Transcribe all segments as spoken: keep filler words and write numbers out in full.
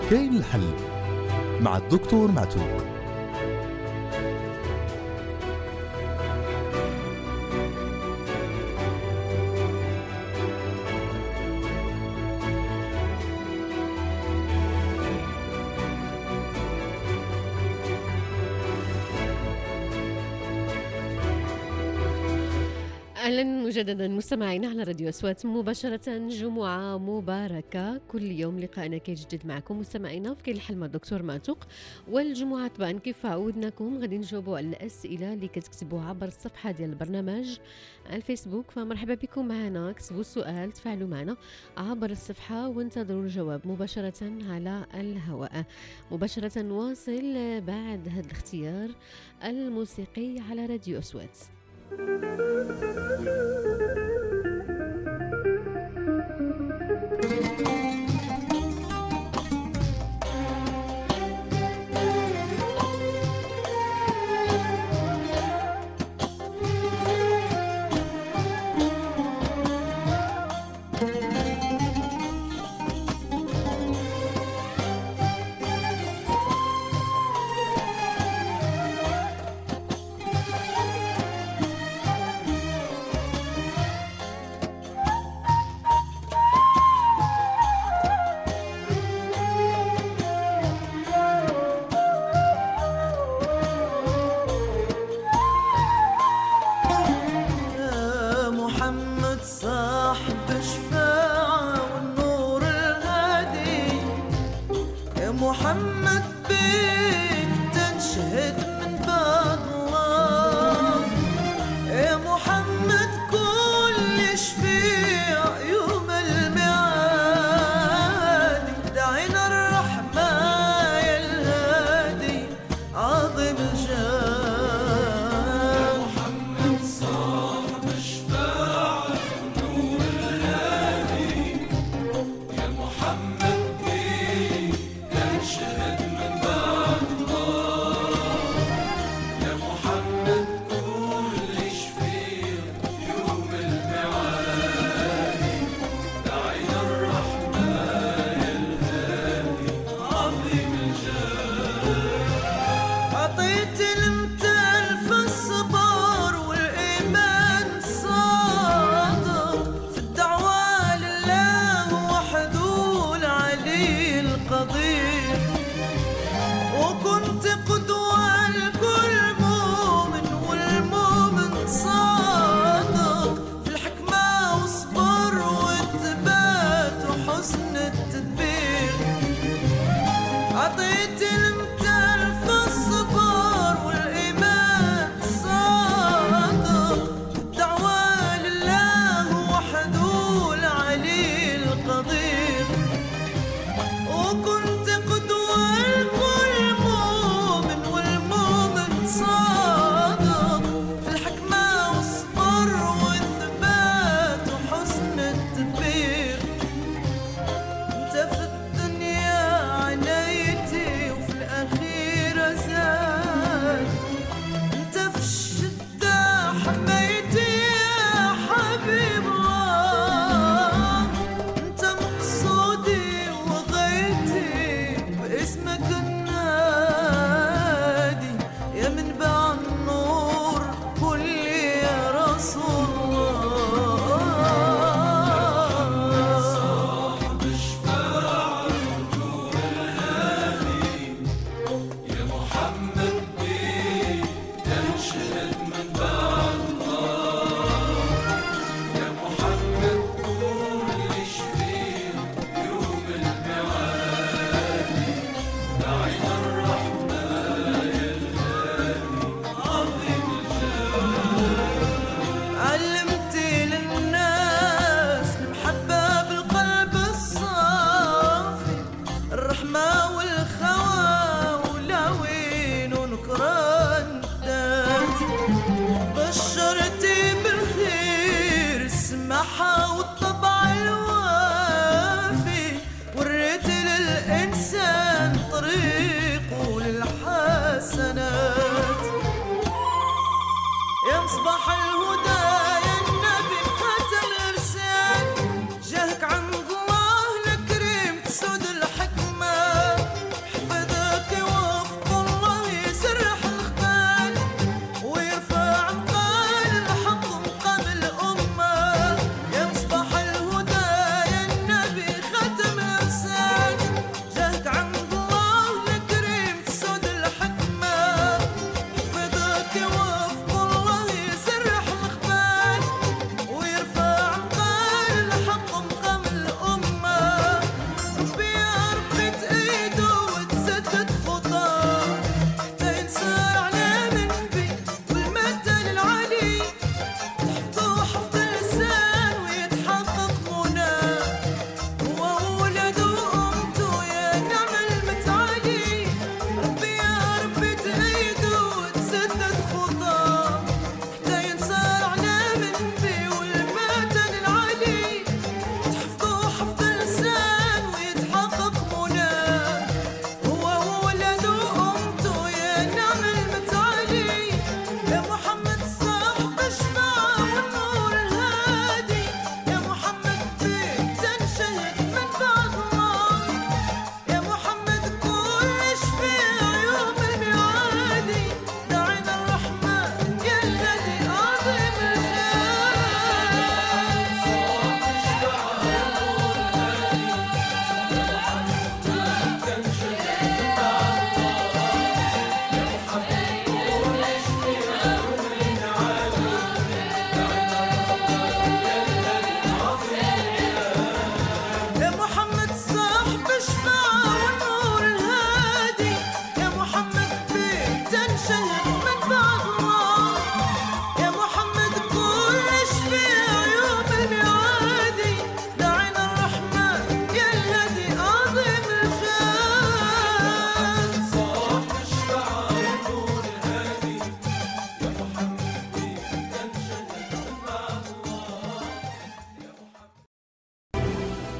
كاين الحل مع الدكتور معتوق. أهلا مجددا مستمعينا على راديو أصوات مباشرة. جمعة مباركة، كل يوم لقاءنا كيجدد معكم مستمعينا في كاين الحل مع الدكتور معتوق. والجمعة طبعا كيف عودناكم غادي نجاوبوا على الأسئلة اللي كتكتبوها عبر الصفحة ديال البرنامج على الفيسبوك، فمرحبا بكم معنا. كتبوا السؤال، تفاعلوا معنا عبر الصفحة وانتظروا الجواب مباشرة على الهواء. مباشرة نواصل بعد هذا الاختيار الموسيقي على راديو أصوات. مصباح الهدى يا النبي ختم إرسال، جاهك عن الله الكريم تسود الحكمة.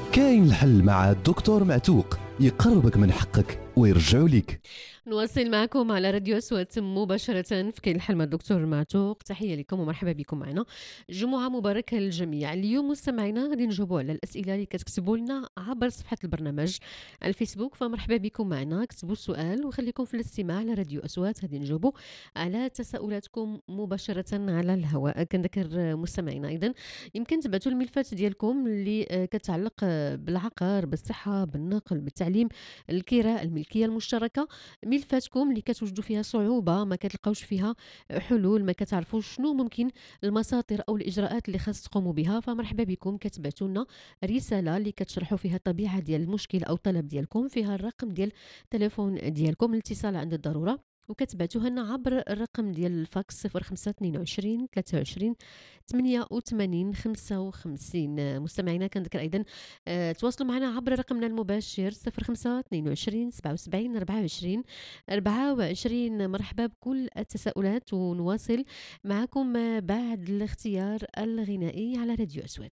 كاين الحل مع الدكتور معتوق، يقربك من حقك ويرجعوا لك. نواصل معكم على راديو أصوات مباشرة في كاين الحل مع الدكتور معتوق. تحية لكم ومرحبا بكم معنا. جمعة مباركة للجميع. اليوم مستمعينا غادي نجاوبوا على الأسئلة اللي كتكتبوا لنا عبر صفحة البرنامج على الفيسبوك، فمرحبا بكم معنا. كتبوا السؤال وخليكم في الاستماع على راديو أصوات، غادي نجاوبوا على تساؤلاتكم مباشرة على الهواء. كنذكر مستمعينا أيضا يمكن تبعتوا الملفات ديالكم اللي كتعلق بالعقار، بالصحة، بالنقل، بالتعليم، الكراء، الملكية المشتركة. ملفاتكم اللي كتوجدوا فيها صعوبة، ما كتلقاوش فيها حلول، ما كتعرفوش شنو ممكن المساطر او الاجراءات اللي خاص تقوموا بها، فمرحبا بكم. كتبعتوا لنا رساله اللي كتشرحوا فيها الطبيعه ديال المشكل او الطلب ديالكم، فيها الرقم ديال التليفون ديالكم الاتصال عند الضروره، وكتبعتوها لنا عبر الرقم ديال الفاكس صفر خمسة اثنين وعشرين ثلاثة وعشرين ثمانية وثمانين خمسة وخمسين. مستمعينا كنذكر ايضا أه تواصلوا معنا عبر رقمنا المباشر صفر خمسة اثنين وعشرين سبعة وسبعين أربعة وعشرين أربعة وعشرين. مرحبا بكل التساؤلات، ونواصل معكم بعد الاختيار الغنائي على راديو أصوات.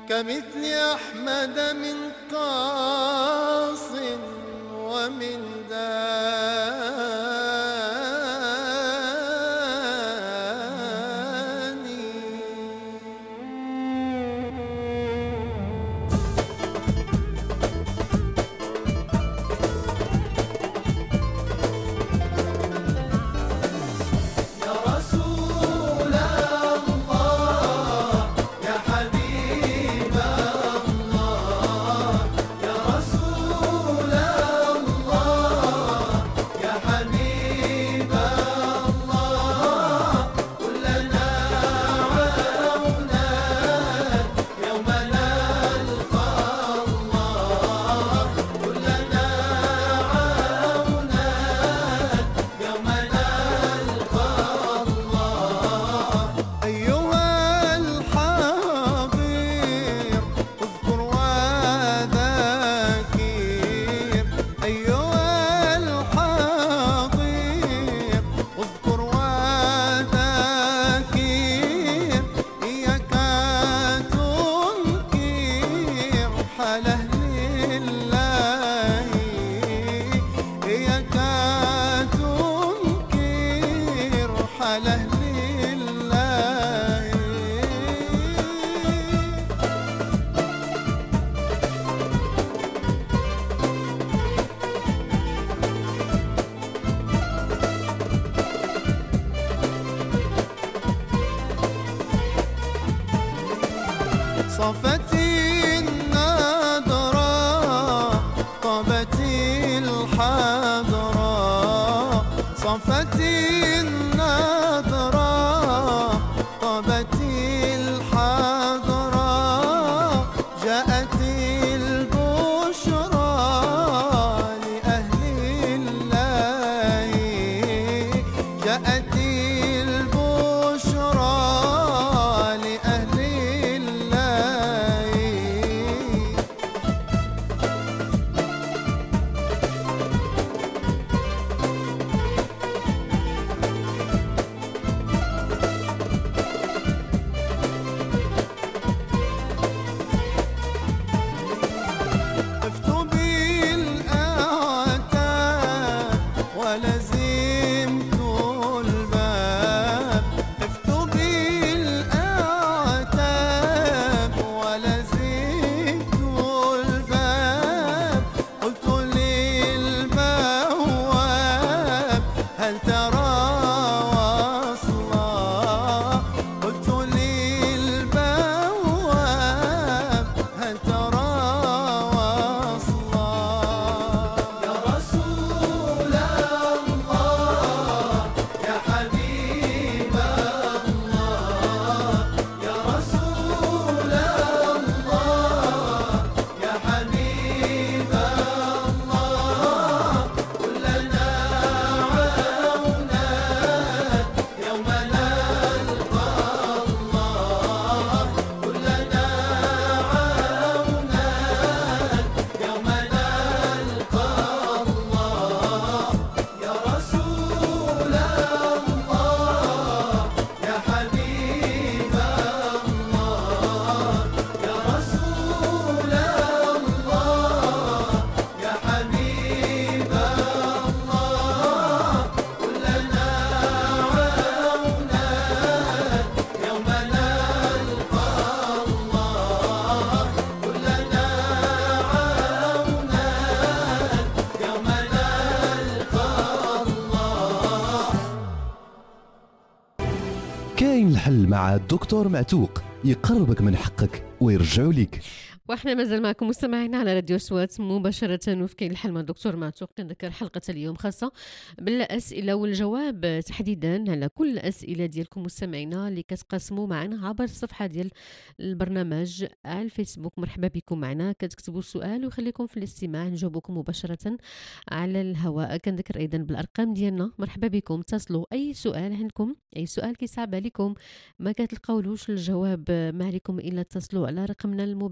كمثل أحمد من قاص ومن داني. يا رسول الله يا حبيب الله، يا رسول الله يا حبيب الله، كلنا عونا يوم نلقى الله، كلنا عونا يوم نلقى الله. أيها الحبيب اذكر وذكر، أيها الحبيب اذكر وذكر، إياك تنكر حال أهل الله، إياك تنكر حال أهل الله. صفت النضرة طابت الحضرة، صفت النضرة طابت الحضرة، جاءت البشرى لأهل الله، جاءت البشرى لأهل الله. طفت بالأعتاب ولزمت الباب، طفت بالأعتاب ولزمت الباب، قلت للبواب هل ترى وصلا، قلت للبواب هل ترى وصلا. يا رسول الله يا حبيب الله، يا رسول الله يا حبيب الله، كلنا عونا يوم نلقى الله، كلنا عونا يوم نلقى الله. يا رسول الله يا حبيب الله، يا رسول الله يا حبيب الله، كلنا عونا يوم نلقى الله، كلنا عونا يوم نلقى الله. كاين الحل مع الدكتور معتوق، يقربك من حقك ويرجعوا لك. واحنا مازال معكم مستمعينا على راديو سوات مباشرة وفي كاين الحل مع الدكتور معتوق. كنذكر حلقة اليوم خاصة بالأسئلة والجواب تحديدا على كل الأسئلة ديالكم مستمعينا اللي كتقاسموا معنا عبر الصفحة ديال البرنامج على الفيسبوك. مرحبا بكم معنا، كتكتبوا السؤال وخليكم في الاستماع نجاوبكم مباشرة على الهواء. كنذكر أيضا بالأرقام ديالنا. مرحبا بكم، اتصلوا أي سؤال عندكم، أي سؤال كيصعب عليكم ما كتلقاولوش الجواب ما عليكم إلا اتصلوا على رقمنا المباشر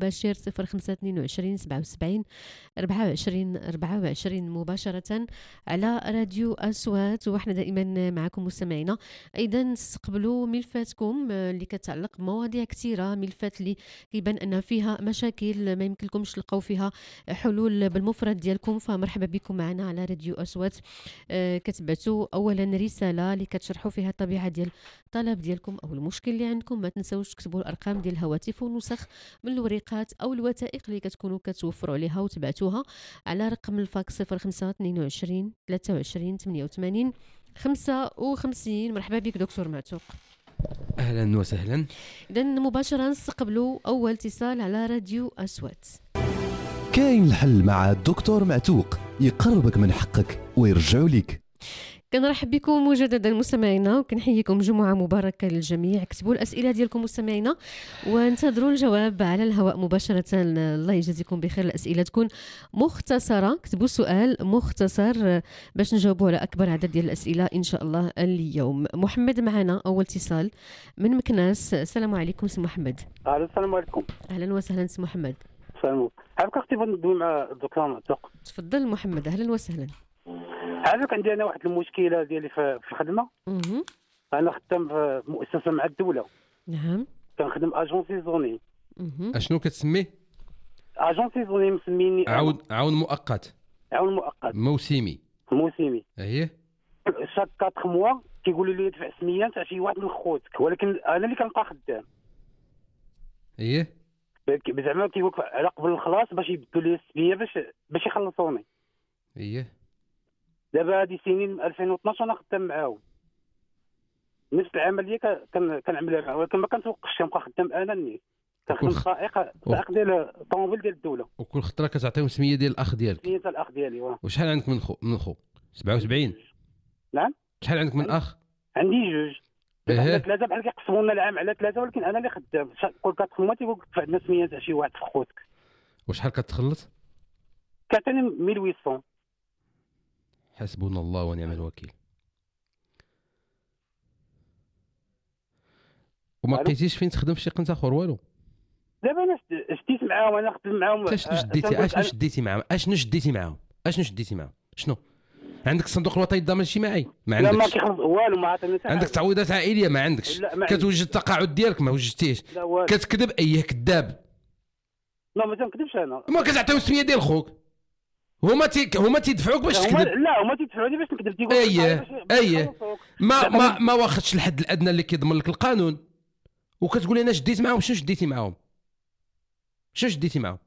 صفر خمسة اثنين وعشرين سبعة وسبعين أربعة وعشرين أربعة وعشرين مباشرة على راديو أصوات. وإحنا دائما معكم مستمعينا. أيضا نستقبلوا ملفاتكم اللي كتعلق بمواضيع كثيرة، ملفات اللي كيبان أن فيها مشاكل ما يمكن لكمش تلقاو فيها حلول بالمفرد ديالكم، فمرحبا بكم معنا على راديو أصوات. أه كتبعتوا أولا رسالة اللي كتشرحوا فيها الطبيعة ديال الطلب ديالكم أو المشكل اللي عندكم. ما تنساوش تكتبوا الأرقام ديال الهواتف ونسخ من الوريقات أو الوثائق اللي كتكونوا كتوفروا عليها وتبعتوها على رقم الفاكس صفر خمسة اثنين وعشرين ثلاثة وعشرين ثمانية وثمانين خمسة وخمسين. مرحبا بك دكتور معتوق. اهلا وسهلا. اذا مباشره نستقبلوا اول اتصال على راديو أصوات. كاين الحل مع الدكتور معتوق، يقربك من حقك ويرجعوا لك. كنرحب بكم مجددا مستمعينا وكنحييكم جمعه مباركه للجميع. اكتبوا الاسئله ديالكم مستمعينا وانتظروا الجواب على الهواء مباشره. الله يجزيكم بخير. الاسئله تكون مختصره، اكتبوا سؤال مختصر باش نجاوبوا على اكبر عدد ديال الاسئله ان شاء الله اليوم. محمد معنا اول اتصال من مكناس. السلام عليكم سي محمد. السلام عليكم. اهلا وسهلا سي محمد. السلام. عافاك اختي بغيت ندوي مع الدكتور معتوق. تفضل محمد. اهلا وسهلا. عافاك عندي انا واحد المشكله ديالي في الخدمه. اها انا خدام في مؤسسه مع الدوله. نعم. كنخدم اجون سيزوني. اها اشنو كتسميه؟ اجون سيزوني مسميني عون عون مؤقت. عون مؤقت موسمي. موسمي. اييه. شاك أربعة موا كيقولوا لي ادفع سميه تاع شي واحد من خوتك، ولكن انا اللي كنبقى خدام. اييه. زعما كيقول لك على قبل الخلاص باش يبدلوا لي السميه باش باش يخلصوني. اييه. دابا هذه سنين من ألفين واثناش انا خدام معاهم. نفس العمليه كان كنعملها معاهم، ولكن ما كنتوقفش، كنبقى خدام انا النيت. كنخدم سائق سائق ديال الطوموبيل ديال الدوله. وكل خطره كتعطيهم سميه ديال الاخ ديالك. سميه تاع الاخ ديالي. واه. وشحال عندك من خو من خو؟ سبعة وسبعين. نعم. شحال عندك من اخ؟ عندي جوج. إيه. ثلاثه بحال كيقسموا لنا العام على ثلاثه، ولكن انا اللي خدام. كل كتخدم تيقول لك دفع لنا سميه تاع شي واحد في خوتك. وشحال كتخلص؟ كعطيني ألف وثمانمية. حسبنا الله ونعم الوكيل. وما لقيتيش فين تخدم في شي قنت اخر والو؟ دابا انا شديت معاهم، انا خدمت معاهم. اشنو شديتي اشنو شديتي معاهم اشنو شديتي معاهم اشنو شديتي معاهم شنو؟ عندك الصندوق الوطني للضمان الاجتماعي؟ ما عندكش. لا ما كيخلص والو، ما عطيني حتى. عندك تعويضات عائليه؟ ما عندكش. كتوجد التقاعد ديالك؟ ما وجدتيش. كتكذب؟ ايه كذاب. لا ما تنكذبش انا. ما كتعطيو السميه ديال خوك، هما تي هما تيدفعوك باش تكذب. لا هما تيدفعوني باش نكذب. تيقول اييه اييه ما ما ما واخدش الحد الادنى اللي كيضمن لك القانون، وكتقول انا شديت معاهم. شنو شديتي معاهم؟ شنو شديتي معاهم؟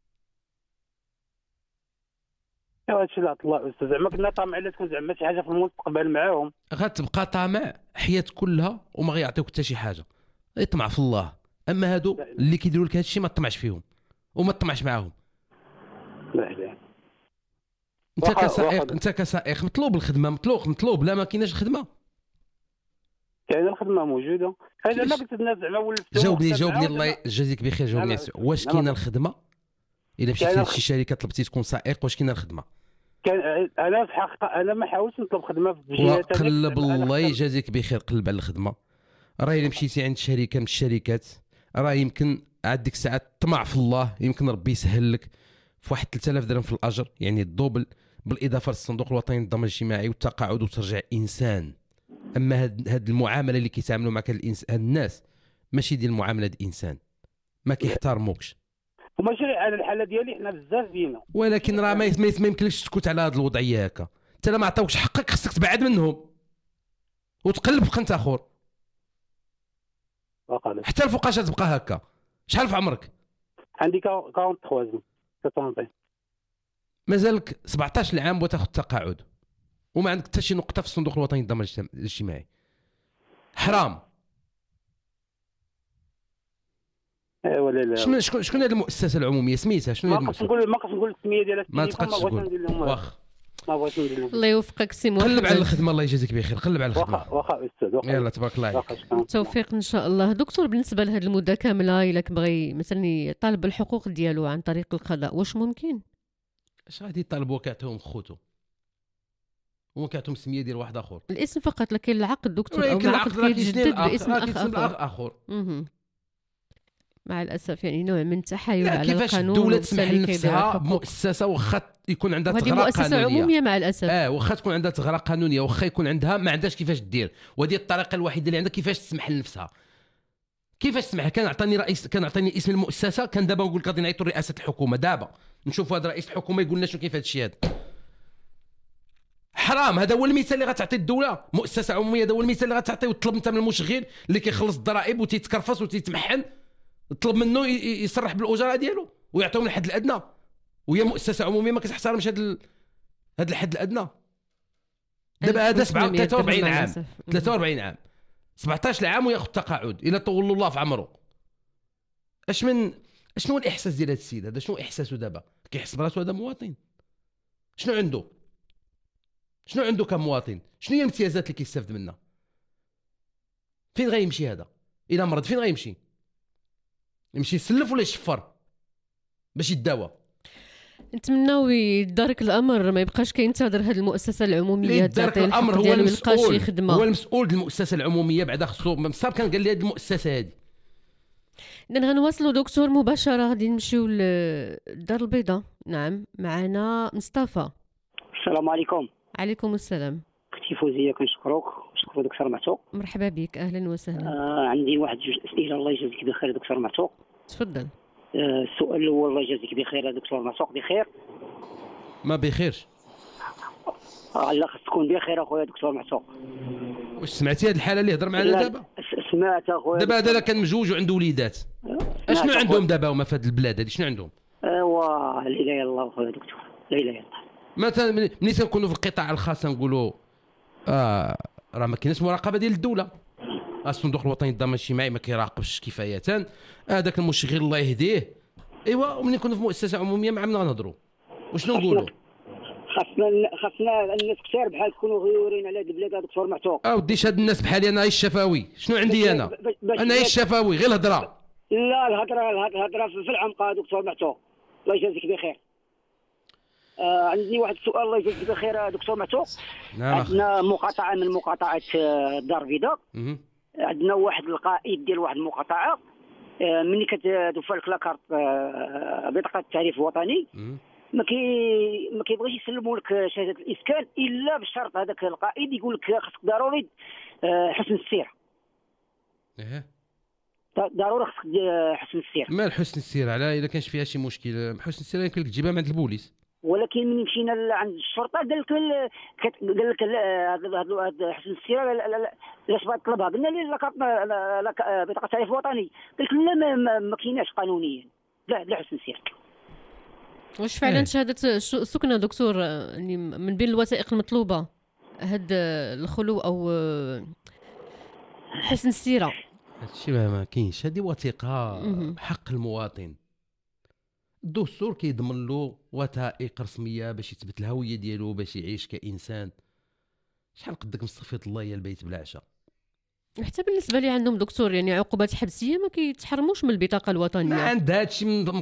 هذا الشيء اللي عطى الله استاذ. زعما كنا طامعين لا تكون زعما شي حاجه في المستقبل معاهم. غتبقى طامع حياتك كلها وما غيعطيوك حتى شي حاجه. اطمع في الله. اما هادو اللي كيديروا لك هذا الشيء ما تطمعش فيهم وما تطمعش معاهم. لا لا. انت كسائق انت كسائق مطلوب الخدمه، مطلوب مطلوب. لا ما كايناش الخدمه. كاينه الخدمه موجوده. هذا ما قلت الناس زعما ولفتوا. جاوبني جاوبني الله يجازيك بخير. جاوبني واش كاينه الخدمه؟ الا مشيتي لشي شركه طلبتي تكون سائق، واش كاينه الخدمه؟ كان انا في الحقيقه انا ما حاولتش نطلب خدمه في جهه. قلب الله يجازيك بخير، قلب على الخدمه. راه الا مشيتي عند شركه من الشركات راه يمكن عندك ساعات طمع في الله، يمكن ربي يسهل لك في واحد ثلاثة آلاف درهم في الاجر، يعني الدوبل، بالاضافه للصندوق الوطني للضمان الاجتماعي والتقاعد، وترجع انسان. اما هاد, هاد المعامله اللي كيتعاملوا معك هاد الناس ماشي ديال المعامله ديال الانسان، ما كيحترموكش. وماشي على الحاله ديالي حنا بزاف دينا، ولكن راه ما يمكنلكش تسكت على هاد الوضعيه هكا. انت لا ما عطاوكش حقك خصك تبعد منهم وتقلب في قنت اخر. حتى الفوقاش تبقى هكا. شحال في عمرك؟ عندي ثلاثة وأربعين. مازالك سبعطاش عام وتاخذ التقاعد وما عندك حتى شي نقطه في الصندوق الوطني للضمان الاجتماعي. حرام. ايوا لا لا. شكون شكون شكون هذه المؤسسه العموميه سميتها؟ شنو هي المؤسسه؟ ما نقول ما نقول السميه ديالها. ما تقدش تقول. واخ ما بغيتش ندير لهم. الله يوفقك سي محمد. قلب على الخدمه. الله يجازيك بخير. قلب على الخدمه. واخا واخا استاذ. يلا تبارك الله عليك. التوفيق ان شاء الله. دكتور، بالنسبه لهذه المده كامله الا بغى مثلا يطالب الحقوق ديالو عن طريق القضاء، واش ممكن؟ اش غادي يطالبوا؟ كيعطيهم خوتو وما كيعطيهم سميه ديال واحد اخر. الاسم فقط، لكن العقد دكتور او العقد كيتجدد باسم اخر اخر. مع الاسف يعني نوع من التحايل لا على كيفاش القانون الدوله وبالتالي تسمح كيضيع لنفسها الحقوق. مؤسسه واخا يكون عندها وهذه ثغره مؤسسه قانونيه عموميه مع الاسف. اه واخا تكون عندها ثغره قانونيه واخا يكون عندها ما عندهاش كيفاش دير، وهذه الطريقه الوحيده اللي عندها كيفاش تسمح لنفسها. كيفاش تسمح؟ كان عطاني رئيس، كان عطاني اسم المؤسسه، كان دابا نقول لك غادي نعيطوا لرئاسه الحكومه، دابا نشوفوا هذا رئيس الحكومه يقول لنا شنو كيف هذا الشيء هذا. حرام. هذا هو المثال اللي غتعطي الدوله، مؤسسه عموميه، هذا هو المثال اللي غتعطي وتطلب انت من المشغل اللي كيخلص الضرائب وتيتكرفص وتيتمحن، تطلب منه يصرح بالاجراء ديالو ويعطيهم الحد الادنى، وهي مؤسسه عموميه ما كتحترمش هذا ال... هذا الحد الادنى. دابا هذا ثلاثة وأربعين عام، ثلاثة وأربعين عام، سبعطاش عام وياخذ تقاعد الى طول الله في عمره. اش من شنو الاحساس ديال هذا السيد هذا؟ شنو احساسه دابا؟ كيحس براسو هذا مواطن؟ شنو عنده؟ شنو عنده كمواطن؟ شنو هي الامتيازات اللي كيستافد منها؟ فين غيمشي هذا؟ الى مرض فين غيمشي؟ يمشي يسلف ولا يشفر باش يداوى؟ نتمناو يدارك الامر، ما يبقاش كينتظر هذه المؤسسه العموميه يدارك الامر. هو المسؤول، هو المسؤول المؤسسه العموميه بعدا خصو مصاب. كان قال لي هذه المؤسسه هذه. اذا غنواصلوا دكتور مباشره، غادي نمشيو للدار البيضاء. نعم معنا مصطفى. السلام عليكم. عليكم السلام. اختي فوزيه كنشكروك ونشكروا دكتور معتوق. مرحبا بك، اهلا وسهلا. آه عندي واحد جوج اسئله. الله يجازيك بخير دكتور معتوق. تفضل. آه السؤال الاول، الله يجازيك بخير دكتور معتوق. بخير؟ ما بخيرش. آه لا خص تكون بخير اخويا دكتور معتوق. واش سمعتي هذه الحاله اللي هضر معنا دابا؟ سمعت اخويا. دابا هذا كان مجوج وعنده وليدات، اشنو عندهم دابا هما في هذه البلاد هذه؟ شنو عندهم؟ ايوا لا اله الا الله اخويا دكتور، لا اله الا الله. مثلا ملي تنكونوا في القطاع الخاص نقولوا اه راه ما كاينش مراقبه ديال الدوله، الصندوق الوطني للضمان الاجتماعي ما كيراقبش كفايه، هذاك المشغل الله يهديه. ايوا وملي نكونوا في مؤسسه عموميه مع من غنهضروا؟ وشنو نقولوا؟ خاصنا خاصنا الناس كثار بحال يكونوا غيورين على هاد البلاد دكتور معتوق. اه وديش هاد الناس بحالي انا، هي الشفاوي. شنو عندي انا؟ انا هي الشفاوي غير الهضره. لا الهضره الهضره في العمق دكتور معتوق. الله يجازيك بخير. آه عندي واحد السؤال. الله يجازيك بخير دكتور معتوق. نعم. عندنا مقاطعه من مقاطعات الدار البيضاء. عندنا واحد القائد ديال واحد المقاطعه، آه ملي كتوفى لك لاكارت آه بطاقه التعريف الوطني ما كي ما كيبغيش يسلموا لك شهاده الاسكان الا بشرط هذاك القائد يقول لك خصك ضروري آه حسن السيره. ايه ضروري خصك حسن السيره. مال حسن السيره؟ على الا كانش فيها شي مشكل حسن السيره يمكن لك تجيبها من عند البوليس. ولكن ملي مشينا عند الشرطه قال لك قال لك هذا حسن السيره لاش بغا تطلبها؟ قلنا له لا بطاقه التعريف الوطني. قال لك لا ما, ما كايناش قانونيا، لا لا حسن السيره. واش فعلا شهاده السكنه دكتور يعني من بين الوثائق المطلوبه هاد الخلو او حسن السيره؟ هادشي ما كاينش، هذه وثيقه حق المواطن. الدستور كيضمن له وثائق رسميه باش يثبت الهويه ديالو باش يعيش كانسان. شحال قدك مستفيض الله يا البيت بلا عشاء. حتى بالنسبه لي عندهم دكتور يعني عقوبات حبسيه ما كيتحرموش من البطاقه الوطنيه. ما عند هادشي من...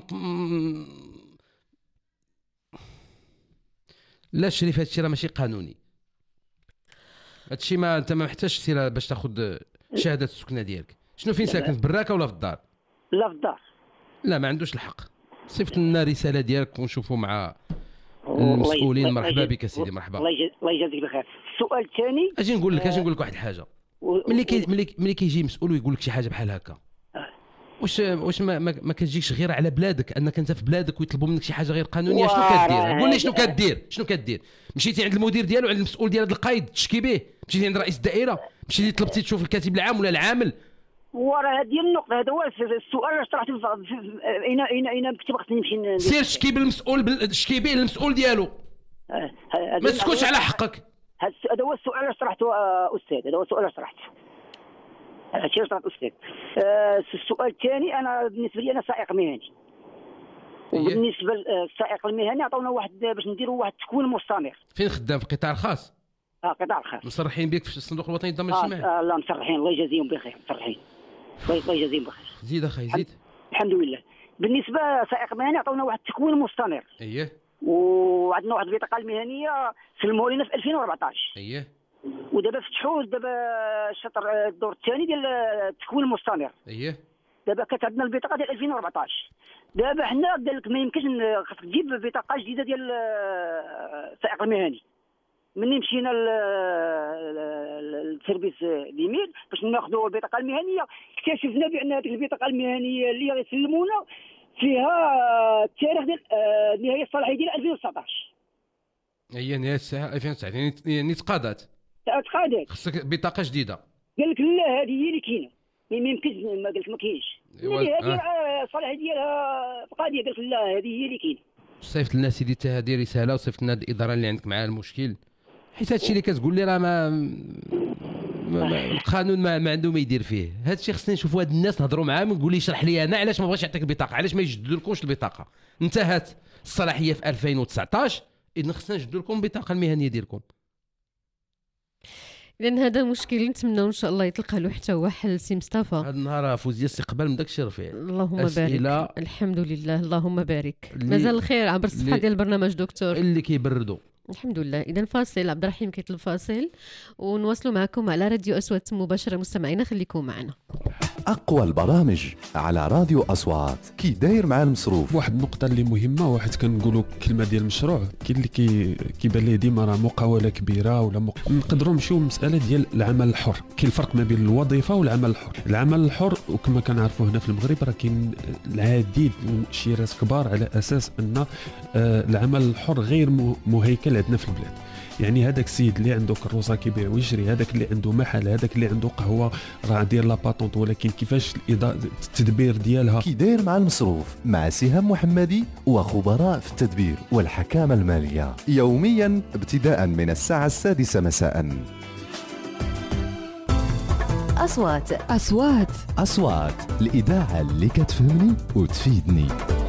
لا شريف، هادشي راه ماشي قانوني. هادشي ما انت ما محتاجش سير باش تاخذ شهاده السكنه ديالك. شنو فين ساكن، في براكه ولا في الدار؟ لا في الدار. لا ما عندوش الحق. صيفط لنا رساله ديالك ونشوفوا مع المسؤولين. مرحبا بك سيدي، مرحبا. الله يجازيك بخير. السؤال الثاني اجي نقول لك اجي نقول لك واحد الحاجه. ملي كي ملي ملي كيجي مسؤول ويقول لك شي حاجه بحال هكا، واش واش ما, ما, ما كتجيكش غير على بلادك انك انت في بلادك ويطلبوا منك شي حاجه غير قانونيه؟ شنو كدير؟ قول لي شنو كدير؟ شنو كدير؟ مشيتي عند المدير ديالو، عند المسؤول ديال هذا القايد تشكي به؟ مشيتي عند رئيس الدائره؟ مشيتي طلبتي تشوف الكاتب العام ولا العامل؟ وراه هذه النقطه، هذا هو السؤال اللي طرحته. اين اين اين كنت خصني نمشي سير شكي بالمسؤول بال... شكي به المسؤول ديالو. آه ما تسكتش على حقك. هذا هو السؤال اللي طرحته استاذ، هذا هو السؤال اللي طرحته. هادشي اللي طرحته استاذ. آه السؤال الثاني، انا بالنسبه لي انا سائق مهني، وبالنسبه للسائق المهني عطونا واحد باش نديروا واحد التكوين مستمر. فين خدام؟ في القطاع الخاص؟ اه القطاع الخاص. مصرحين بك في الصندوق الوطني للضمان الاجتماعي؟ آه, اه لا مصرحين، الله يجازيهم بخير، مصرحين الله يجازيهم بخير. زيد اخي زيد. الحمد لله. بالنسبه لسائق مهني عطونا واحد التكوين مستمر. اييه. وعندنا واحد البطاقه المهنيه سلموها لنا في ألفين وأربعطاش. اييه. ودابا فتحوا دابا الشطر الدور الثاني ديال التكوين المستمر. اييه. دابا كانت عندنا البطاقه ديال ألفين وأربعطاش. دابا حنا قال لك ما يمكنش خاصك تجيب بطاقه جديده ديال السائق المهني. مني مشينا للسيرفيس ليميل باش ناخذوا البطاقه المهنيه، اكتشفنا بان هذه البطاقه المهنيه اللي غيسلمونا فيها التاريخ ديال نهايه الصلاحيه ديال ألفين وتسعطاش. هي نهايه الساعه ألفين وتسعة يعني يعني تقاضات تقاضات خصك بطاقه جديده. قال لك لا هذه هي اللي كاينه ما يمكنش ما قال لك ما كاينش هذه الصلاحيه ديالها القضيه قال لك لا هذه هي اللي كاينه. صيفط لنا سيدي حتى هذه رساله وصيفط لنا الاداره اللي عندك معها المشكل، حيت هادشي اللي كتقول لي راه ما, ما, ما القانون ما, ما عنده ما يدير فيه. هادشي خصني نشوفوا هاد الناس نهضروا معاهم نقول لي اشرح لي انا علاش ما بغاش يعطيك البطاقه، علاش ما يجددوا لكمش البطاقه. انتهت الصلاحيه في ألفين وتسعطاش، اذا خصنا نجددوا لكم البطاقه المهنيه ديالكم. لان هذا مشكل نتمنوا ان شاء الله يتلقى له حتى هو حل. سي مصطفى هذا النهار فوزيه استقبال من داكشي رفيع. اللهم أسئلة بارك. الحمد لله اللهم بارك. مازال الخير عبر الصفحه ديال البرنامج دكتور اللي كيبردوا الحمد لله. اذا فاصل عبد الرحيم كيطلب فاصل ونواصلوا معكم على راديو أصوات مباشره. مستمعينا خليكم معنا. أقوى البرامج على راديو أصوات. كي داير مع المصروف. واحد النقطة اللي مهمة، واحد كنقولوا كلمة ديال المشروع كاين اللي كي كيبان ليه ديما راه مقاولة كبيرة ولا مق... نقدروا نمشيو مسألة ديال العمل الحر. كاين الفرق ما بين الوظيفة والعمل الحر. العمل الحر وكما كنعرفوا هنا في المغرب راه كاين العديد من شيرات كبار على أساس أن العمل الحر غير مهيكل عندنا في البلاد. يعني هذاك السيد اللي عنده كروسه كيبيع ويشري، هذاك اللي عنده محل، هذاك اللي عنده قهوه راه داير لا باتونط، ولكن كيفاش التدبير ديالها. كي داير مع المصروف مع سهام محمدي وخبراء في التدبير والحكامه الماليه، يوميا ابتداء من الساعه السادسه مساء. أصوات أصوات أصوات الإذاعة اللي كتفهمني وتفيدني.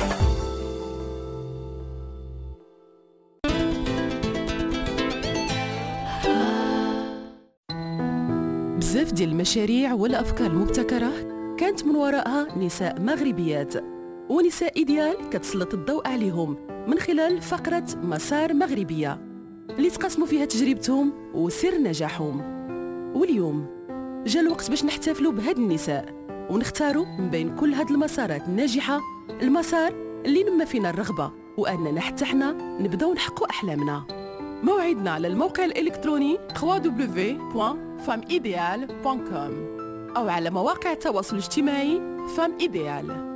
بزاف ديال المشاريع والأفكار المبتكرة كانت من وراءها نساء مغربيات، ونساء إيديال كتسلط الضوء عليهم من خلال فقرة مسار مغربية اللي تقاسموا فيها تجربتهم وسر نجاحهم. واليوم جا الوقت باش نحتفلوا بهاد النساء ونختاروا من بين كل هاد المسارات الناجحة المسار اللي نما فينا الرغبة وأننا حتى حنا نبداو نحققوا أحلامنا. موعدنا على الموقع الإلكتروني دبليو دبليو دبليو بوان فام إيديال بوان كوم أو على مواقع التواصل الاجتماعي فام إيديال.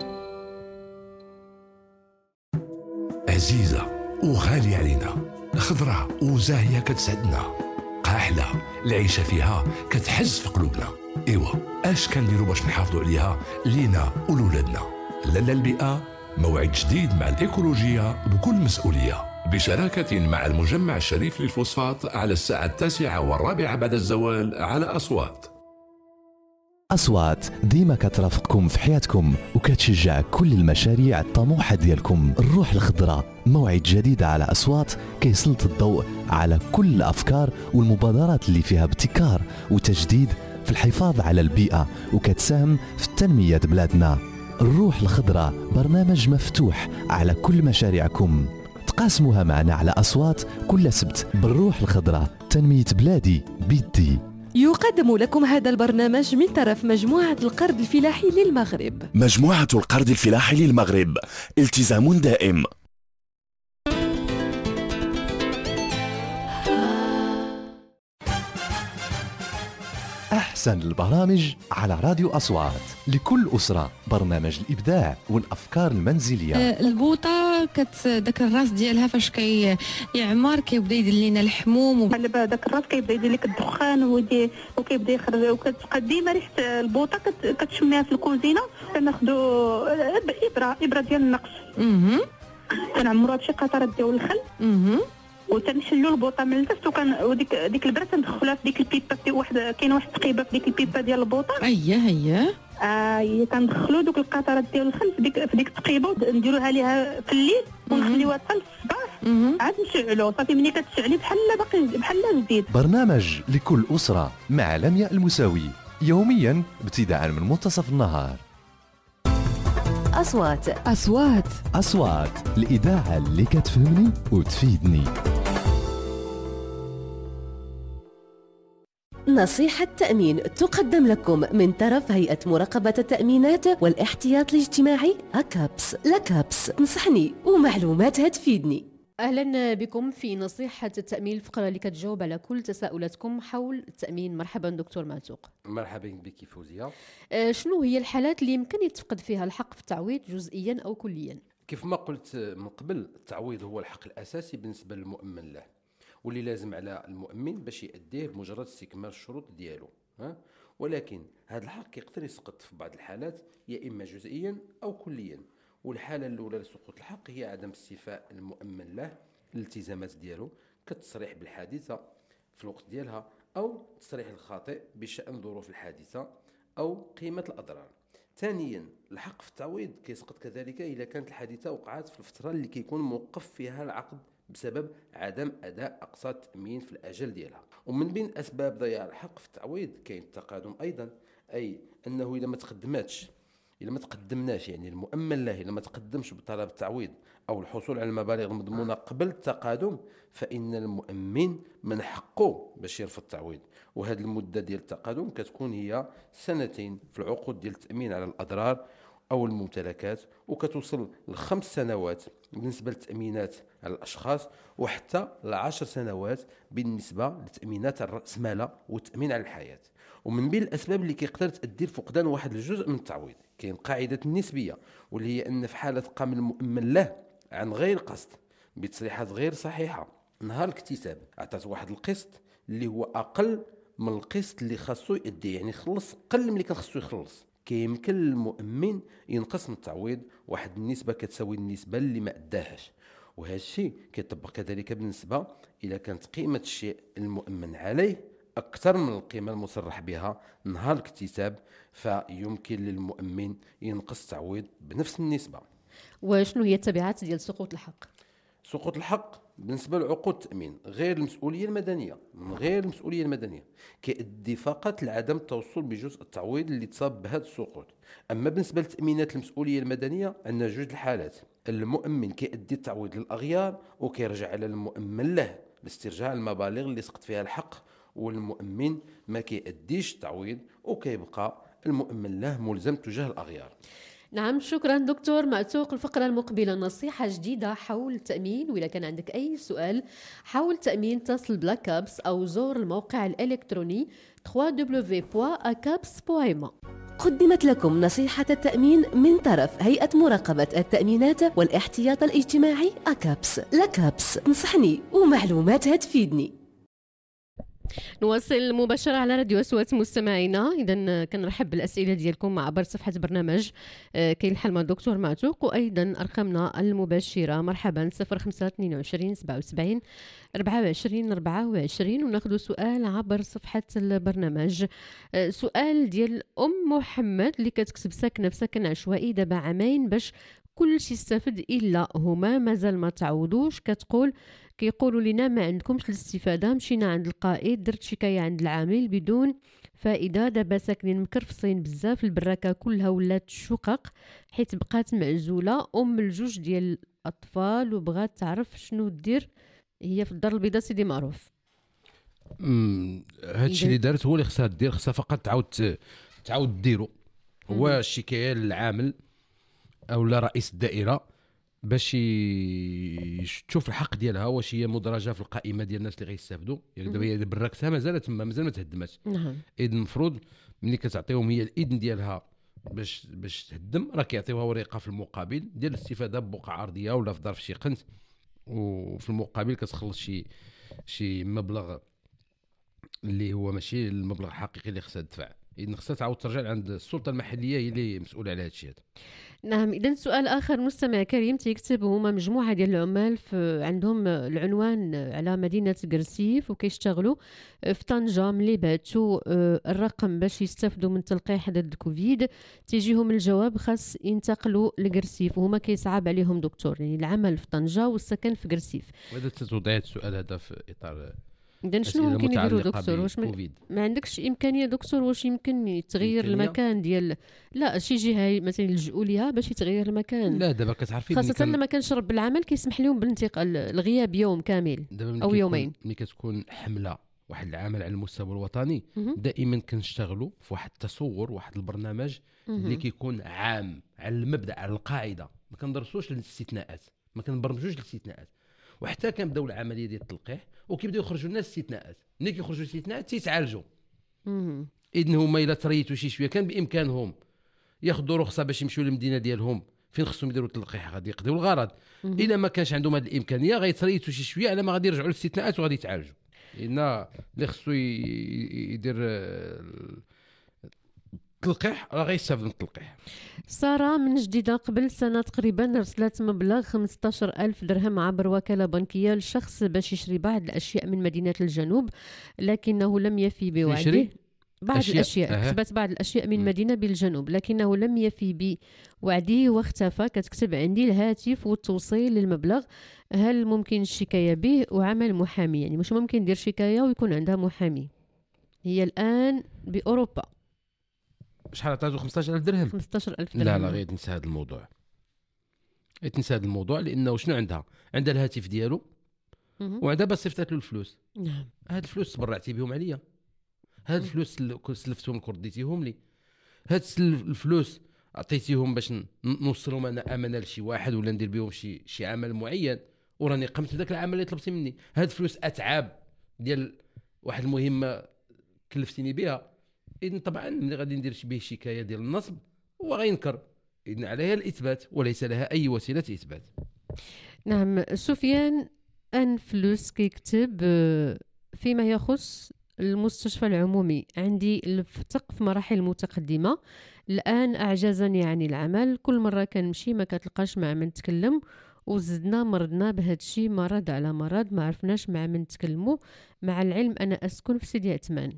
عزيزة وغالية علينا، خضرة وزاهية كتسعدنا، قاحلة العيشة فيها كتحز في قلوبنا. إيوا اش كنديروا باش نحافظوا عليها لينا ولولادنا؟ لالا البيئة موعد جديد مع الإيكولوجية بكل مسؤولية، بشراكة مع المجمع الشريف للفوسفات على الساعة التاسعة والرابعة بعد الزوال على أصوات. أصوات ديما كترافقكم في حياتكم وكتشجع كل المشاريع الطموحة ديالكم. الروح الخضراء موعد جديد على أصوات كيسلط الضوء على كل الأفكار والمبادرات اللي فيها ابتكار وتجديد في الحفاظ على البيئة وكتساهم في تنمية بلادنا. الروح الخضراء برنامج مفتوح على كل مشاريعكم، تقاسموها معنا على أصوات كل سبت. بالروح الخضراء تنمية بلادي بيدي. يقدم لكم هذا البرنامج من طرف مجموعة القرض الفلاحي للمغرب. مجموعة القرض الفلاحي للمغرب، التزام دائم. أحسن البرامج على راديو أصوات. لكل أسرة برنامج الإبداع والأفكار المنزلية. البوطة كت داك الراس ديالها فاش كي يعمر كيبدا يدير لنا الحموم و... داك الراس كيبدا يدير لك الدخان ودي وكيبدا يخرج وكتبقى ديما ريحه البوطه كت... كتشميها في الكوزينه. كناخذوا ابره ابره ديال النقش اها كنعمروها بشي قطرات ديال الخل اها وتنحلوا البوطه من التحت وكان وديك ديك البره تندخلوها في ديك البيبه في واحد كاين واحد التقيبه في ديك البيبه ديال البوطه. اييه اييه اه هي كندخلوا دوك القطرات ديال الخل في ديك في ديك التقيبه ونديروها ليها في الليل ونخليوها حتى الصباح عاد نشعلوا صافي. ملي كتشعلي بحال باقي بحال جديد. برنامج لكل أسرة مع لمياء المساوي يوميا ابتداء من منتصف النهار. أصوات أصوات أصوات الإذاعة اللي كتفهمني وتفيدني. نصيحة تأمين تقدم لكم من طرف هيئة مراقبة التأمينات والاحتياط الاجتماعي أكابس. لكابس تنصحني ومعلوماتها تفيدني. اهلا بكم في نصيحه التامين، الفقره اللي كتجاوب على كل تساؤلاتكم حول التامين. مرحبا دكتور معتوق. مرحبا بك فوزيه. آه شنو هي الحالات اللي يمكن يتفقد فيها الحق في التعويض جزئيا او كليا؟ كيف ما قلت من قبل، التعويض هو الحق الاساسي بالنسبه للمؤمن له، واللي لازم على المؤمن باش يأديه بمجرد استكمال الشروط ديالو. ها ولكن هذا الحق يقدر يسقط في بعض الحالات يا اما جزئيا او كليا. والحاله الاولى لسقوط الحق هي عدم استيفاء المؤمن له الالتزامات ديالو كالتصريح بالحادثه في الوقت ديالها، او التصريح الخاطئ بشان ظروف الحادثه او قيمه الاضرار. ثانيا الحق في التعويض كيسقط كذلك اذا كانت الحادثه وقعت في الفتره اللي كيكون موقف فيها العقد بسبب عدم اداء اقساط التامين في الاجل ديالها. ومن بين اسباب ضياع الحق في التعويض كاين التقادم ايضا، اي انه اذا ما تقدماتش إلا ما تقدمناش يعني المؤمن له إلا ما تقدمش بطلب التعويض أو الحصول على المبالغ المضمونة قبل التقادم، فإن المؤمن من حقه باش يرفض التعويض. وهذه المدة ديال التقادم كتكون هي سنتين في العقود ديال التأمين على الأضرار أو الممتلكات، وكتوصل لخمس سنوات بالنسبة للتأمينات على الأشخاص، وحتى لعشر سنوات بالنسبة لتأمينات الرأسمالة والتأمين على الحياة. ومن بين الأسباب اللي كيقدر تؤدي لفقدان واحد الجزء من التعويض كاين قاعدة النسبية، واللي هي أن في حالة قام المؤمن له عن غير قصد بتصريحات غير صحيحة نهار الاكتساب عطات واحد القسط اللي هو أقل من القسط اللي خاصو يؤدي، يعني خلص قل من اللي كان خاصو يخلص، كيمكن للمؤمن ينقص من التعويض واحد النسبة كتساوي النسبة اللي ما أداهاش. وهذا الشيء كيطبق كذلك بالنسبة إلى كانت قيمة الشيء المؤمن عليه أكثر من القيمة المصرح بها نهار الاكتساب، فيمكن للمؤمن ينقص التعويض بنفس النسبة. وشنو هي التبعات ديال سقوط الحق؟ سقوط الحق بالنسبة لعقود التأمين غير المسؤولية المدنية، من غير المسؤولية المدنية كيؤدي فقط لعدم التوصل بجزء التعويض اللي تصاب بهذا السقوط. أما بالنسبة للتأمينات المسؤولية المدنية عندنا جوج الحالات، المؤمن كيؤدي التعويض للأغيار وكيرجع على المؤمن له لاسترجاع المبالغ اللي سقط فيها الحق، والمؤمن ما كيأديش التعويض وكيبقى المؤمن له ملزم تجاه الأغيار. نعم، شكرا دكتور معتوق. الفقرة المقبلة نصيحة جديدة حول التأمين، وإذا كان عندك أي سؤال حول التأمين اتصل بلاكابس أو زور الموقع الإلكتروني دبليو دبليو دبليو دوت أكابس دوت إم إيه. قدمت لكم نصيحة التأمين من طرف هيئة مراقبة التأمينات والاحتياط الاجتماعي أكابس. لكابس تنصحني ومعلوماتها تفيدني. نواصل مباشرة على راديو أصوات مستمعينا. إذا كنرحب بالأسئلة ديالكم عبر صفحة برنامج كاين الحل مع الدكتور معتوق، وأيضا أرقامنا المباشرة مرحبا صفر خمسة اثنين وعشرين سبعة وسبعين أربعة وعشرين أربعة وعشرين، وناخذ سؤال عبر صفحة البرنامج. سؤال ديال أم محمد اللي كتكتب ساكنة في سكن عشوائي دابا عامين باش كل شيء استفد إلا هما مازال ما تعودوش. كتقول كيقولوا لنا ما عندكمش الاستفادة، مشينا عند القائد درت شكاية عند العامل بدون فائدة، دابا ساكنين مكرفصين بزاف، البراكة كلها ولات شقق حيت بقات معزولة أم الجوج ديال الأطفال وبغات تعرف شنو دير هي في الدار البيضاء. سيدي معروف هادشي اللي دارت هو اللي خصها دير، خصها فقط تعاود تعاود ديرو هو الشكاية للعامل او لا رئيس الدائره باش تشوف الحق ديالها واش هي مدرجه في القائمه ديال الناس اللي غيستافدوا. يعني دابا بالركسه مازال تما مازال ما تهدماتش. نعم. اذا المفروض ملي كتعطيهم هي الاذن ديالها باش باش تهدم، راه كيعطيوها ورقه في المقابل ديال الاستفاده ببقعه ارضيه ولا في ظرف شي قنت، وفي المقابل كتخلص شي شي مبلغ اللي هو ماشي المبلغ الحقيقي اللي خصها تدفع. إذن خصها تعاود ترجع عند السلطة المحلية هي اللي مسؤولة على هذا الشيء هذا. نعم. إذن سؤال آخر مستمع كريم تيكتب، هما مجموعة ديال العمال في عندهم العنوان على مدينة قرسيف وكيشتغلوا في طنجة، ملي بعتوا الرقم باش يستافدوا من تلقيح ضد الكوفيد تيجيهم الجواب خاص ينتقلوا لقرسيف، وهما كيصعب عليهم دكتور يعني العمل في طنجة والسكن في قرسيف. وهذا تتوضع السؤال هذا في إطار إذن شنو ممكن يديروا دكتور؟ واش ما عندكش إمكانية دكتور واش يمكن يتغير المكان ديال لا شي جهة مثلا يلجؤوا ليها باش يتغير المكان؟ لا دابا كتعرفي خاصة لما كانش رب العمل كيسمح لهم بالانتقال الغياب يوم كامل أو يومين. ملي كتكون حملة واحد العمل على المستوى الوطني دائما كنشتغلوا في واحد التصور، واحد البرنامج اللي كيكون عام على المبدا، على القاعده، ما كندرسوش الاستثناءات، ما كنبرمجوش الاستثناءات. وحتى كنبداو العمليه ديال التلقيح وكيبداو يخرجوا لنا الاستثناءات، ملي كيخرجوا الاستثناءات تيتعالجوا. اذن هما الا تريتوا شي شويه كان بامكانهم ياخذوا رخصه باش يمشيو للمدينه ديالهم فين خصهم يديروا التلقيح، غادي يقضيو الغرض. الا ما كانش عندهم هذه الامكانيه غيتريتوا شي شويه على ما غادي يرجعوا للاستثناءات وغادي يتعالجوا. لان اللي خصو يدير التلقيح راه غيستافد من التلقيح. سارة من جديدة قبل سنة تقريبا رسلت مبلغ خمسطاش ألف درهم عبر وكالة بنكية لشخص باش يشري بعض الأشياء من مدينة الجنوب، لكنه لم يفي بوعده. بعض أشياء. الأشياء كتبت بعض الأشياء من مدينة بالجنوب لكنه لم يفي بوعده واختفى. كتكتب عندي الهاتف والتوصيل للمبلغ، هل ممكن الشكاية به وعمل محامي؟ يعني مش ممكن ندير شكاية ويكون عندها محامي. هي الآن بأوروبا. شحال عطاتو؟ خمسطاش ألف درهم. خمسطاش ألف درهم. لا لا غير تنسى هذا الموضوع، غير تنسى هذا الموضوع، لأنه شنو عندها؟ عندها الهاتف ديالو وعندها باش صيفطات له الفلوس. نعم. هاد الفلوس تبرعتي بهم عليا، هاد الفلوس اللي سلفتهم كرديتيهم لي، هاد الفلوس عطيتيهم باش نوصلهم انا امانه لشي واحد ولا ندير بهم شي شي عمل معين، وراني قمت بداك العمل اللي طلبتي مني. هاد الفلوس اتعاب ديال واحد المهمه كلفتيني بها. اذن طبعا ملي غادي ندير به شكايه ديال النصب هو غينكر، اذن عليها الاثبات وليس لها اي وسيله اثبات. نعم. سفيان ان فلوس كيكتب فيما يخص المستشفى العمومي، عندي الفتق في مراحل متقدمة، الآن أعجزني عن العمل، كل مرة كنمشي ما كتلقاش مع من تكلم، وزدنا مرضنا بهذا الشيء، مرض على مرض، ما عرفناش مع من نتكلموا، مع العلم أنا أسكن في سيدي عثمان.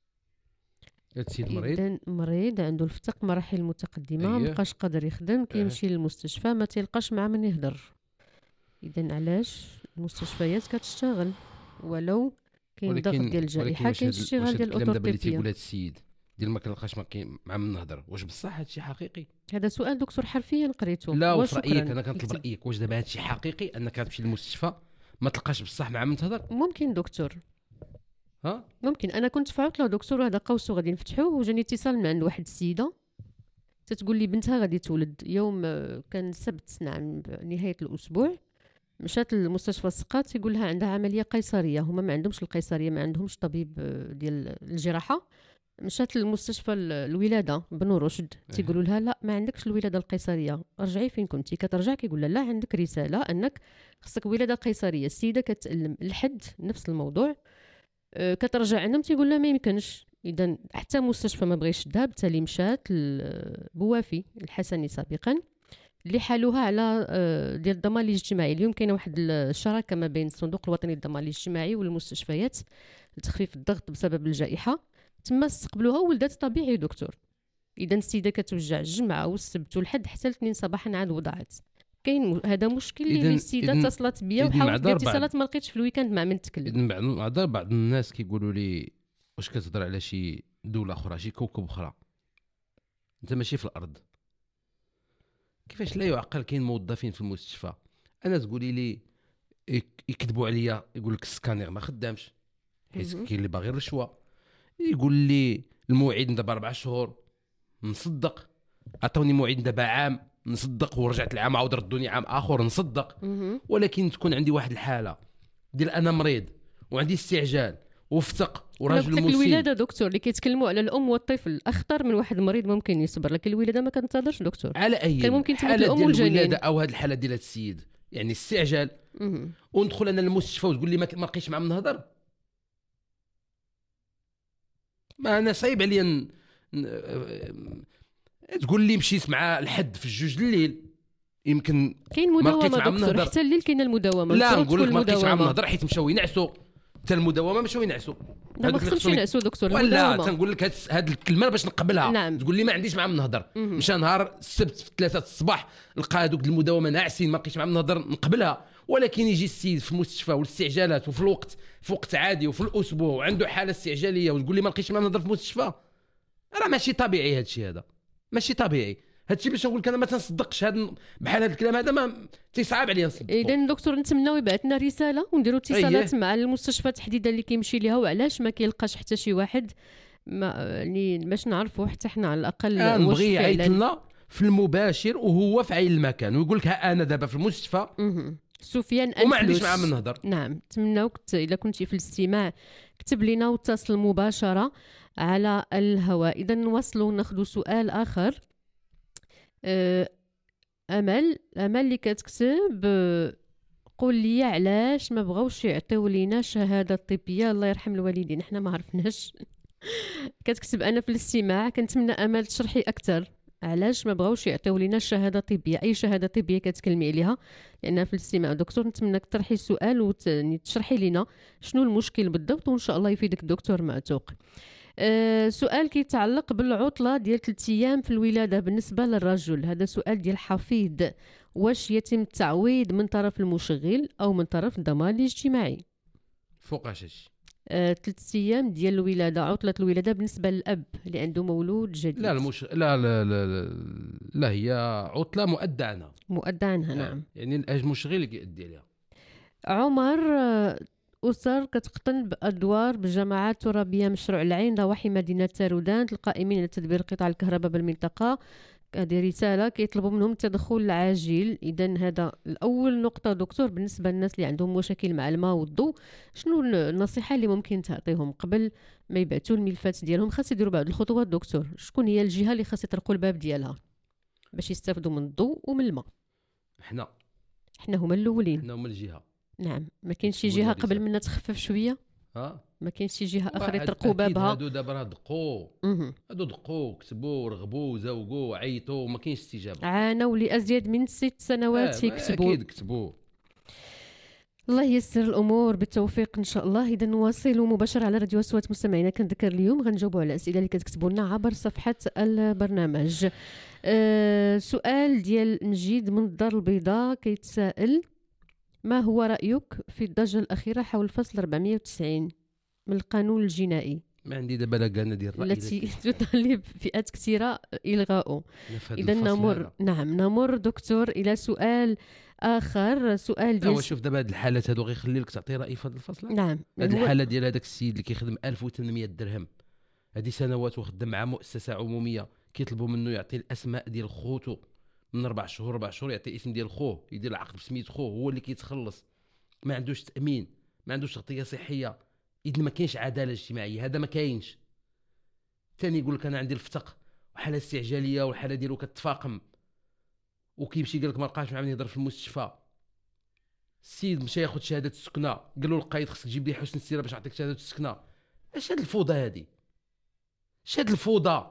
السيد مريض إذن مريض عنده الفتق مراحل متقدمة، أيه. مبقاش قادر يخدم، كيمشي أيه. للمستشفى ما تلقاش مع من يهدر. إذن علاش المستشفيات كتشتغل ولو كاين ضغط ديال الجائحه، كاين اشتغال ديال الاوتوريتي. اللي تيقول هذا السيد ديال ما كنلقاش مع من نهضر، واش بصح هذا الشيء حقيقي؟ هذا سؤال دكتور حرفيا قريته. لا وفي رايك انا كنطلب رايك، واش دابا هذا الشيء حقيقي انك كتمشي للمستشفى ما تلقاش بصح مع من تهضر؟ ممكن دكتور، ها ممكن. انا كنت في عطله دكتور، هذا قوسو غادي نفتحوه، وجاني اتصال من عند واحد السيده تتقول لي بنتها غادي تولد يوم كان السبت، نعم نهايه الاسبوع، مشات للمستشفى السقاط يقول لها عندها عمليه قيصريه، هما ما عندهمش القيصريه، ما عندهمش طبيب ديال الجراحه. مشات للمستشفى الولاده بنو رشد، تيقولوا لها لا ما عندكش الولاده القيصريه، رجعي فين كنتي. كترجع كيقول لها لا عندك رساله انك خصك ولاده قيصريه. السيده كتألم الحد نفس الموضوع، كترجع عندهم تيقول لها ما يمكنش. اذا حتى مستشفى ما بغيش شدها، بالتالي مشات لبوافي الحسني سابقا اللي حالوها على ديال الضمان الاجتماعي. اليوم كاينه واحد الشراكه ما بين الصندوق الوطني للضمان الاجتماعي والمستشفيات لتخفيف الضغط بسبب الجائحه، تما استقبلوها ولدات طبيعي دكتور. اذا السيده كتوجع الجمعه والسبت والحد حتى الاثنين صباحا عاد وضعت. كاين هذا مشكل اللي السيده اتصلت بيا وحاولت ندير اتصالات ما لقيتش في الويكاند مع من تكلم. اذا بعض بعض بعض الناس كيقولوا لي واش كتهضر على شي دوله اخرى، شي كوكب اخرى، انت ماشي في الارض. كيفاش لا يعقل كاين موظفين في المستشفى انا تقولي لي يكذبوا عليا، يقول لك السكانير ما خدامش حيت كاين اللي باغي الرشوه، يقول لي الموعد دابا اربع شهور نصدق، عطوني موعد دابا عام نصدق، ورجعت العام عاود ردوني عام اخر نصدق. ولكن تكون عندي واحد الحاله ديال انا مريض وعندي استعجال وفتق وراجل مسن. الولاده دكتور اللي كيتكلموا على الام والطفل اخطر من واحد مريض ممكن يصبر، لكن الولاده ما كنتظرش دكتور. على اي كان ممكن تموت الام والجنين او هذه الحاله ديال السيد يعني استعجال، وندخل انا للمستشفى وتقول لي ما لقيتش مع من نهضر. ما انا صعيب عليا ن... ن... تقول لي مشيت مع الحد في الجوج الليل، يمكن كاين مداومه دكتور حتى الليل كاين المداومه. لا نقول لك ما لقيتش مع من نهضر حيت مشاو ينعسوا، حتى المداومه مشاو ينعسوا. لا ما خصهمش ينعسوا دكتور، ولا تنقول لك هاد الكلمه باش نقبلها. نعم. تقول لي ما عنديش مع من نهضر، مشى نهار السبت في ثلاثة الصباح لقى هذوك المداومه ناعسين ما لقيتش مع من نهضر نقبلها. ولكن يجي السيد في المستشفى والاستعجالات وفي الوقت في وقت عادي وفي الاسبوع وعنده حاله استعجاليه وتقول لي ما لقيتش مع من نهضر في المستشفى، راه ماشي طبيعي. هذا الشيء هذا ماشي طبيعي. هادشي باش نقول لك انا ما تنصدقش هذا بحال هذا الكلام هذا، ما تيصعب عليا نصدق. اذا دكتور نتمناو يبعث لنا رساله ونديروا اتصالات أيه. مع المستشفى تحديدا اللي كيمشي ليها وعلاش ما كيلقاش حتى شي واحد ما يعني باش نعرفوا حتى حنا على الاقل آه واش نبغي يعيط فعلا لنا في المباشر وهو في عين المكان ويقول لك ها انا دابا في المستشفى مهم. سفيان وما عنديش أنفلوس. معاه من نهضر. نعم نتمناوك اذا كنتي في الاستماع كتب لنا واتصل مباشره على الهواء. اذا نواصلوا ناخذ سؤال اخر. أه امل امل اللي كتكتب أه، قول لي علاش ما بغاوش يعطيو لينا شهاده طبيه، الله يرحم الوالدين حنا ما عرفناش. كتكتب انا في الاستماع كنتمنى امل تشرحي اكثر علاش ما بغاوش يعطيو لينا شهاده طبيه، اي شهاده طبيه كتكلمي عليها لان في الاستماع دكتور نتمنىك تطرحي السؤال وتشرحي لنا شنو المشكل بالضبط وان شاء الله يفيدك الدكتور معتوق. أه سؤال كيتعلق بالعطله ديال ثلاث ايام في الولاده بالنسبه للرجل، هذا سؤال ديال حفيظ، واش يتم التعويض من طرف المشغل او من طرف الضمان الاجتماعي؟ فوقاش هادشي أه ثلاث ايام ديال الولاده، عطله الولاده بالنسبه للاب اللي عنده مولود جديد. لا المش... لا, لا لا لا لا هي عطله مؤدى عنها مؤدى عنها نعم. يعني المشغل اللي كيأدي عليها. عمر أسر كتقتن بأدوار بجماعات ترابية مشروع العين ضواحي مدينة تارودان القائمين على تدبير قطاع الكهرباء بالمنطقة. هذه رسالة كيطلبوا منهم التدخل العاجل. إذن هذا الأول نقطة دكتور بالنسبة للناس اللي عندهم مشاكل مع الماء والضوء، شنو النصيحة اللي ممكن تعطيهم قبل ما يبعثوا الملفات ديالهم؟ خاص يديروا بعض الخطوات دكتور، شكون هي الجهة اللي خاص يطرقوا الباب ديالها باش يستافدوا من الضوء ومن الماء؟ حنا حنا هما الأولين، حنا هما الجهة. نعم ما كاينش شي جهه قبل منا تخفف شويه؟ ها ما كاينش شي جهه اخرى يطرقوا بابها؟ هادو دابا راه دقوا هادو دقوا كتبوا رغبوا زوقوا عيطوا ما كاينش استجابه، عانوا لازيد من ست سنوات آه يكتبوا. اكيد كتبوا. الله الله ييسر الامور بالتوفيق ان شاء الله. اذا نواصلوا مباشره على راديو اصوات مستمعينا. كنذكر اليوم غنجاوبوا على الاسئله اللي كتكتبوا لنا عبر صفحه البرنامج. أه سؤال ديال مجيد من الدار البيضاء كيتسائل: ما هو رأيك في الضجة الأخيرة حول الفصل أربعمائة وتسعين من القانون الجنائي؟ ما عندي دابا لا كان ديال الرأي التي تطالب فئات كثيرة إلغاؤه. إذا نمر نعم نمر دكتور إلى سؤال آخر. سؤال ديال هو شوف دابا هاد الحالات هادو غيخلي لك تعطي رأي في هذا الفصل. نعم هاد الحالة ديال هذاك السيد اللي كيخدم ألف وثمانمائة درهم هذه سنوات وخدم مع مؤسسة عمومية كيطلبوا منه يعطي الأسماء ديال خوتو من أربع شهور أربع شهور يعطي الاسم ديال خوه، يدير العقد بسميت خوه، هو اللي كيتخلص، ما عندوش تأمين، ما عندوش تغطية صحية. إذن ما كاينش عدالة اجتماعية، هذا ما كاينش. ثاني يقول لك أنا عندي الفتق وحالة استعجالية والحالة ديالو كتفاقم وكيمشي قال لك ما لقاش مع من يهضر في المستشفى. السيد مشى ياخذ شهادة السكنة، قال له القايد خصك تجيب لي حسن السيرة باش نعطيك شهادة السكنة. اش هاد الفوضى هادي؟ اش هاد الفوضى؟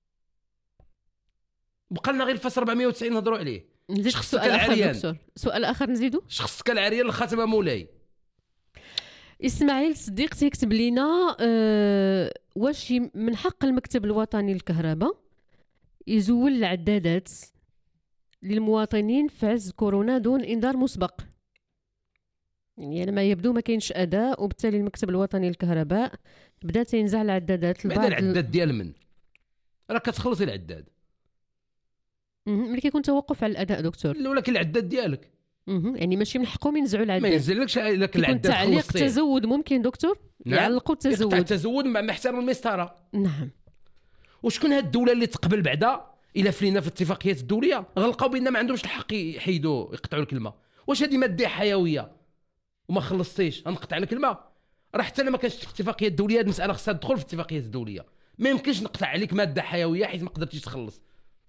بقى لنا غير الفصل أربعمائة وتسعين نهضروا عليه. نزيد سؤال آخر دكتور، سؤال آخر نزيدو. شخصك العريان الخاتمة مولاي. إسماعيل صديق تيكتب لينا أه واش من حق المكتب الوطني للكهرباء يزول العدادات للمواطنين في عز كورونا دون إنذار مسبق؟ يعني على ما يبدو ما كاينش أداء وبالتالي المكتب الوطني للكهرباء بدا تينزع العدادات لبعض. بعد العداد ديال من؟ راه كتخلصي العداد. ملي كيكون توقف على الاداء دكتور. ولكن العداد ديالك يعني ماشي من حقهم ينزعوا العداد. ما ينزلكش لك العداد. تعليق التزود ممكن دكتور؟ نعم. يعلقوا التزود. يقطع التزود مع احترام المسطره. نعم. وشكون هاد الدوله اللي تقبل بعدا الا فلينا في الاتفاقيات الدوليه غلقاو بان ما عندهمش الحق يحيدوا يقطعوا الكلمه؟ واش هذه ماده حيويه وما خلصتيش غنقطع الكلمه؟ راه حتى انا ما كانش في الاتفاقيات الدوليه، هذه المساله خصها تدخل في الاتفاقيات الدوليه. ما يمكنش نقطع عليك ماده حيويه حيت ما قدرتيش تخلص.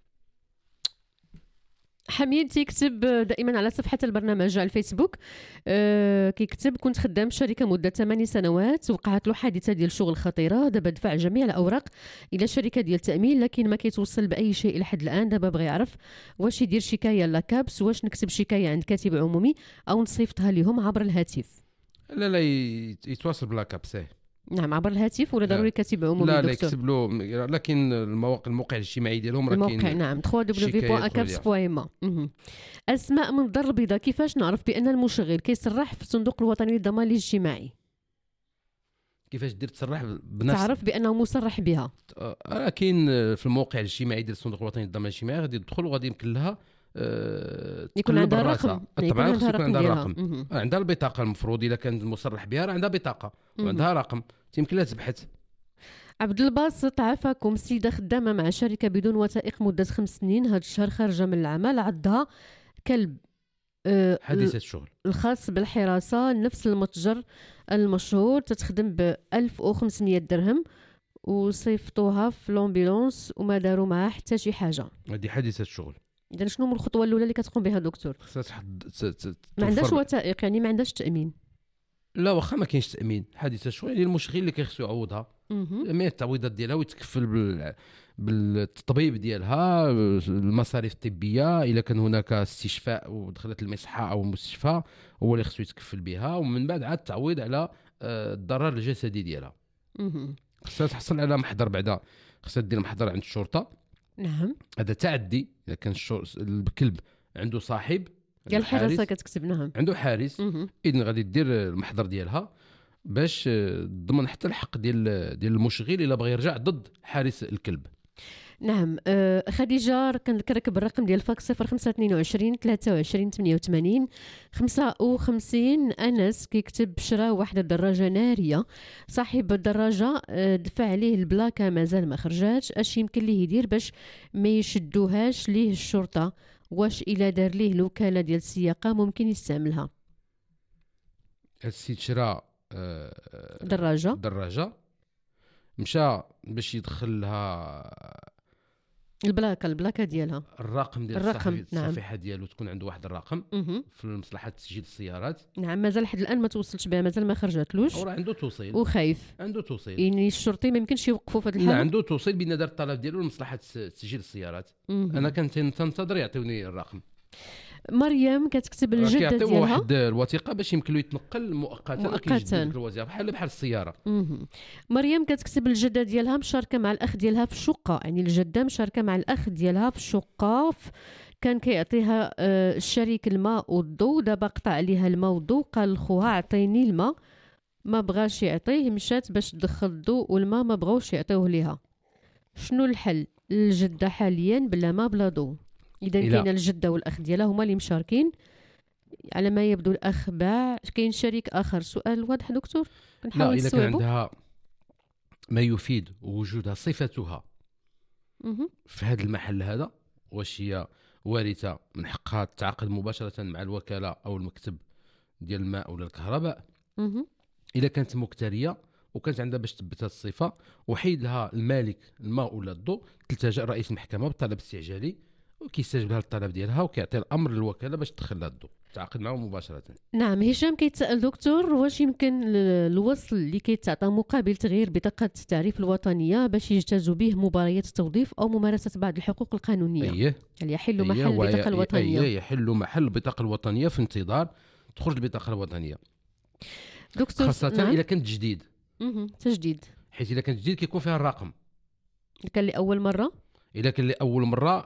حميد تيكتب دائما على صفحة البرنامج على الفيسبوك. أه كيكتب: كنت خدام في شركة مدة ثماني سنوات، وقعت له حادثة ديال شغل خطيرة، دابا دفع جميع الأوراق إلى شركة ديال التأمين لكن ما كيتوصل بأي شيء لحد الآن. دابا بغى يعرف واش يدير شكاية لاكابس، واش نكتب شكاية عند كاتب عمومي أو نصيفطها لهم عبر الهاتف؟ لا لا يتواصل بلاكابس. نعم عبر الهاتف ولا ضروري كاتب عمومي؟ لا لا يكتب له، لكن المواقع الموقع الاجتماعي ديالهم راه كاين. الموقع نعم دبليو دبليو دبليو بوان اكابس بوان ما. اسماء من الدار البيضاء: كيفاش نعرف بان المشغل كيصرح في الصندوق الوطني للضمان الاجتماعي؟ كيفاش دير تصرح بنفس تعرف بانه مصرح بها. راه كاين في الموقع الاجتماعي ديال الصندوق الوطني للضمان الاجتماعي غادي تدخل وغادي يمكن لها أه يكون عندها رقم. طبعا خص يكون عندها رقم، عندها البطاقه المفروض الا كان مصرح بها راه عندها بطاقه وعندها رقم يمكن لها تبحث. عبد الباسط عافاكم، سيده خدامه مع شركه بدون وثائق مده خمس سنين، هذا الشهر خارجه من العمل، عندها كلب أه حديثه الشغل الخاص بالحراسه نفس المتجر المشهور، تتخدم ب ألف وخمسمية درهم، وصيفطوها في لومبيلونس وما داروا معها حتى شي حاجه. هذه حديثه الشغل. اذا شنو من الخطوه الاولى اللي كتقوم بها دكتور؟ خصها تحد ما عندهاش وثائق، يعني ما عندهاش تامين. لا واخا ما كاينش تامين، حديثه الشغل يعني المشغل اللي كيخصو يعوضها جميع التعويضات ديالها ويتكفل بال... بالتطبيب ديالها، المصاريف الطبيه الا كان هناك استشفاء ودخلت المصحه او المستشفى هو اللي خصو يتكفل بها، ومن بعد عاد التعويض على الضرر الجسدي ديالها. خصها تحصل على محضر، بعدا خصها دير محضر عند الشرطه. نعم هذا تعدي اذا كان الكلب عنده صاحب ديال الحراسه كتكتب نعم عنده حارس، اذن غادي دير المحضر ديالها باش تضمن حتى الحق ديال ديال المشغل الا بغى يرجع ضد حارس الكلب. نعم. أه خديجه كنذكرك بالرقم ديال الفاكس صفر خمسة اثنين وعشرين ثلاثة وعشرين ثمانية وثمانين خمسة وخمسين. انس كيكتب شرا واحد الدراجه ناريه، صاحب الدراجه دفع عليه البلاكه مازال ما خرجاتش، اش يمكن ليه يدير باش ما يشدوهاش ليه الشرطه؟ واش الا دار ليه الوكاله ديال السياقه ممكن يستعملها؟ السيد شرا أه دراجه دراجه مشى باش يدخل لها البلاكه البلاكه ديالها، الرقم ديال الرقم الصفيحه نعم. ديالو تكون عنده واحد الرقم مه. في مصلحه تسجيل السيارات. نعم مازال لحد الان ما توصلش بها، مازال ما خرجتلوش، راه عنده توصيل وخايف عنده توصيل، يعني الشرطي ما يمكنش يوقفوا في هذا الحال. لا عنده توصيل بان دار الطلب ديالو لمصلحه تسجيل السيارات. مه. انا كنت ننتظر يعطيوني الرقم. مريم كتكتب الجده ديالها كيعطيو واحد الوثيقه باش يمكن له يتنقل مؤقتا مؤقتا الوظيفه بحال بحال السياره. مه. مريم كتكتب الجده ديالها مشاركه مع الاخ ديالها في الشقه، يعني الجده مشاركه مع الاخ ديالها في الشقه، كان كيعطيها الشريك الماء والضوء، دابا قطع عليها الماء والضوء، قال لخوها عطيني الماء، ما بغاش يعطيه، مشات باش تدخل الضوء والماء ما بغاوش يعطيوه ليها. شنو الحل؟ الجده حاليا بلا ما بلا ضوء. اذا كاين الجده والاخ ديالها هما اللي مشاركين، على ما يبدو الاخ باع، كاين شريك اخر. سؤال واضح دكتور؟ لا اذا كان عندها ما يفيد وجودها صفتها مه. في هذا المحل هذا، واش هي وارثه من حقها تتعاقد مباشره مع الوكاله او المكتب ديال الماء ولا الكهرباء. مه. اذا كانت مكتريه وكانت عندها باش تثبت هذه الصفه وحيد لها المالك الماء ولا الضوء، تلتجأ رئيس المحكمه بالطلب استعجالي وكيستجيب لها الطلب ديالها وكيعطي الامر للوكاله باش تدخل لها الضوء، تعاقد معه مباشره. نعم. هشام كيتسائل دكتور، واش يمكن الوصل اللي كيتعطى مقابل تغيير بطاقه التعريف الوطنيه باش يجتاز به مباريات التوظيف او ممارسه بعض الحقوق القانونيه؟ اييه يعني يحل محل أيه البطاقه الوطنيه. اييه يحل محل البطاقه الوطنيه في انتظار تخرج البطاقه الوطنيه دكتور، خاصه نعم. اذا كان تجديد. اها تجديد، حيت اذا كان تجديد كيكون فيها الرقم. كان لاول مره اذا كان لاول مره